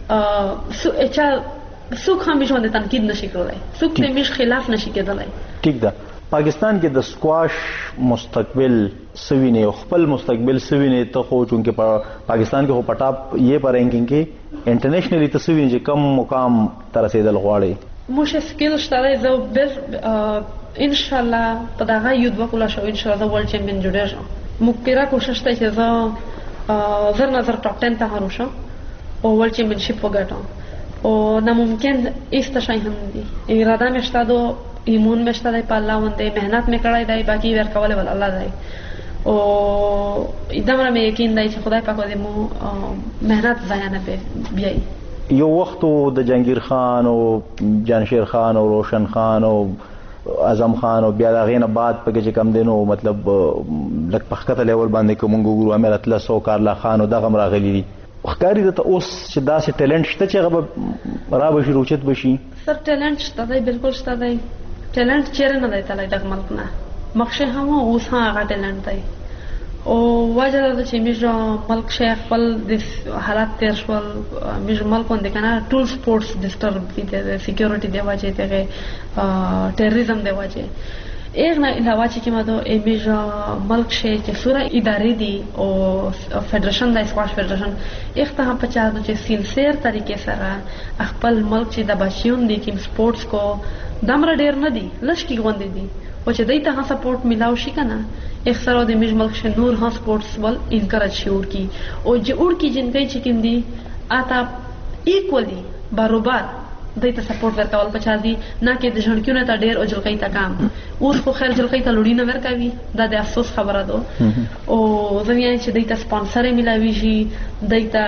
اچا څوک هم مش باندې تنقید نشي کولای څوک ته مش خلاف نشي کېدلای ٹھیک ده پاکستان کې د سکواش مستقبل سوینه خپل مستقبل سوینه ته خو چونکه پاکستان کې هو پټاپ یې پر رینکینګ کې انټرنیشنلی ته سوینه چې کم مقام تر رسیدل غواړي مش سکیل شته زو بل ان شاء الله په دغه یود وکړو شو ان شاء الله ورلد چمپیون جوړه مو پیرا کوشش ته چې زه زر نظر ټاپ 10 ته هروشم او ورلد چمپیونشپ وګټم او ناممکن ایست شای هم دي اراده مشته دو ایمون مشته دی په الله باندې مهنت مې کړی دی باقي ورکول ول الله دی او ادمره مې یقین دی چې خدای پاک دې مو مهنت ضایع نه بیاي یو وخت د جهانگیر خان او جانشیر خان او روشن خان او اعظم خان او بیا دا غینه بعد پکې چې کم دینو مطلب لک پخکته لیول باندې کوم ګورو امیر اطلس او کارلا خان او دغه راغلي دي خکاری د اوس چې داسې ټیلنټ شته چې هغه را بشي روچت بشي سر ټیلنټ شته دی بالکل شته دی ټیلنټ چیرې نه دی تللی دغه ملک نه مخکې هم اوس هم هغه ټیلنټ دی او وجه دا چې موږ ملک شیخ خپل د حالات تیر شول موږ ملک باندې کنه ټول سپورتس ډسټرب دي د سکیورټي دی وجه ته ټیرریزم دی وجه ایغنا علاوه چې کومه دو ایمیج ملک شه چې سوره ادارې دي او فدریشن د اسکواش فدریشن اخته هم پچا دو چې سینسیر طریقې سره خپل ملک چې د بچیون دي کوم سپورتس کو دمر ډیر نه دي لشکي غوندې دي او چې دایته ها سپورټ ملاو شي کنه اکثر د ایمیج ملک شه نور ها سپورتس ول انکریج شي اور کی او چې اور کی جنګي چې کوم دي آتا ایکولی برابر دایته سپورټ ورکول پچا دي نه کې د ژوندکونه ته ډیر او جلقې ته کام اوس خو خیر جلقې ته لوړی نه ورکوي دا د افسوس خبره ده او زموږ چې دایته سپانسر ملاوي شي دایته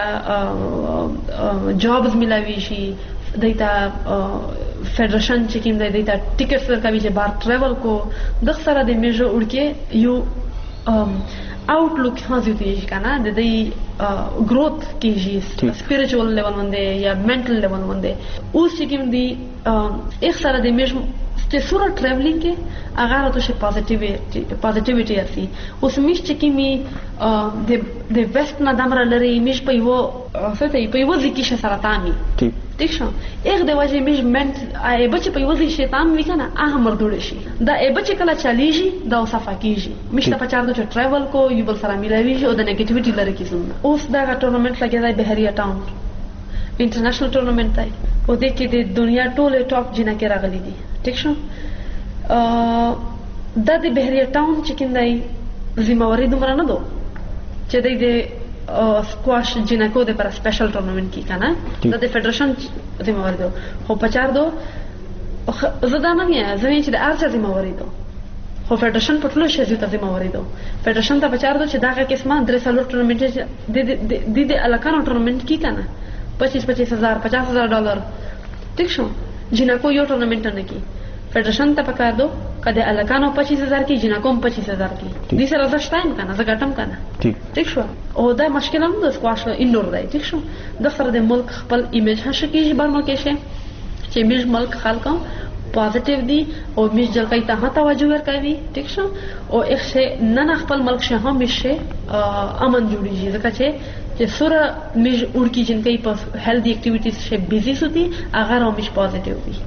جابز ملاوي شي دایته فدریشن چې کوم دایته ټیکټس ورکوي چې بار ټریول کو د سره د میجر ورکه یو outlook हाँ जीती है क्या ना दे ग्रोथ की जी स्पिरिचुअल लेवल मंदे या मेंटल लेवल मंदे उस चीज़ में दी एक सारा दिमेश ते सूरा ट्रैवलिंग के अगर तो शे पॉजिटिविटी आती उस मिश चीज़ में दे वेस्ट ना दामरा लरे मिश पे वो सोते पे वो जिकी शे सारा तामी ठीक शो एक देवाजे मिश मेंट ए बच्चे पे वो जिकी शे तामी क्या ना हमर दोड़े शी दा ए बच्चे कला चालीजी दा उसाफा कीजी मिश ता पचार दो जो ट्रैवल को युबल सारा मिलावी और द नेगेटिविटी लरे की सुनना उस दा का टूर्नामेंट लगे दा बहरिया टाउन इंटरनेशनल टूर्नामेंट था वो देख के दुनिया टोले टॉप जिना के रागली दी ठीक शो दा दे बहरिया टाउन चिकन दाई जिम्मेवारी दुमरा न दो चेदे दे स्क्वाश जिना को दे पर स्पेशल टूर्नामेंट की का ना दा दे फेडरेशन जिम्मेवारी दो हो पचार दो ज़्यादा नहीं है ज़मीन चीज़ आर्चा जिम्मेवारी दो हो फेडरेशन पटलो शेज़ी ता जिम्मेवारी दो फेडरेशन ता पचार दो चिदाका किस्मा ड्रेसलो टूर्नामेंट दे अलकानो टूर्नामेंट की का ना 25,000 $50,000 ठीक शो जिना को यो टूर्नामेंट ने की फेडरेशन ता पकार दो कदे अलकानो 25,000 की जिना को 25,000 की दिस रजश टाइम का ना जगटम का ना ठीक शो ओ दा मुश्किल हम दो स्क्वाश इंडोर दा ठीक शो दफर दे मुल्क खपल इमेज हशकी बार मके शे che मिज मुल्क खालका पॉजिटिव दी और मिज जलकई ता तवज्जो ورکوي ठीक शो او एक से नन खपल मुल्क शे हम मिशे अमन जुड़ी जी जका چې سوره میج اورکی جن کئی پر हेल्दी एक्टिविटीज से बिजी होती अगर हम मिश पॉजिटिव भी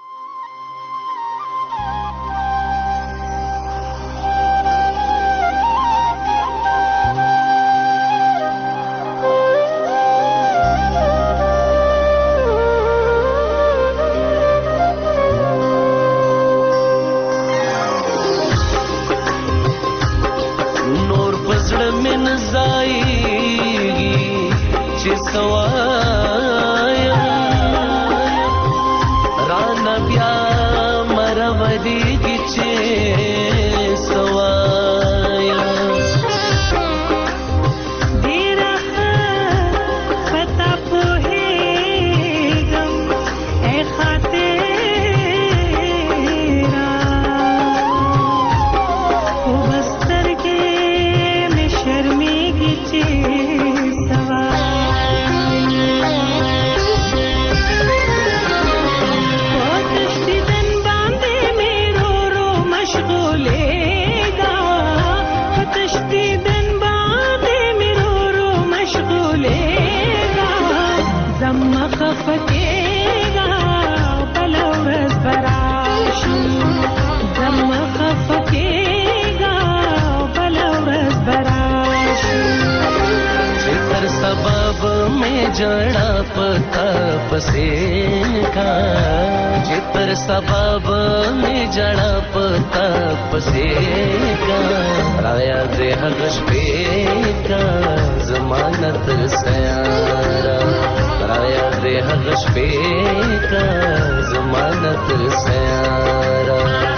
जड़ा पता पसेगा जितर सबब में जड़ा पता पसेगा राया दे हगश पेगा जमानत सयारा राया दे हगश पेगा जमानत सयारा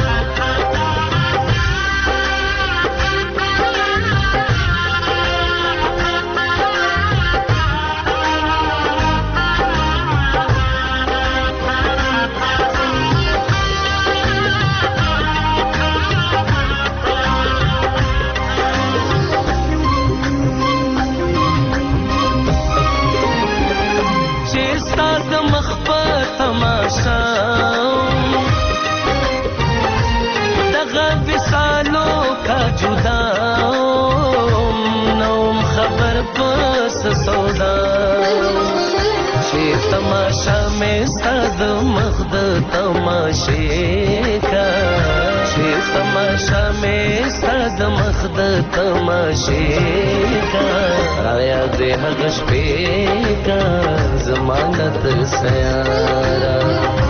दगा विसालों का जुदा नौम खबर बस सौदा शे तमाशा में सद मखद तमाशे का शे نشه مې ستا د مخ د تماشې کا راياد هغه شپې کا زمانه تر سیاره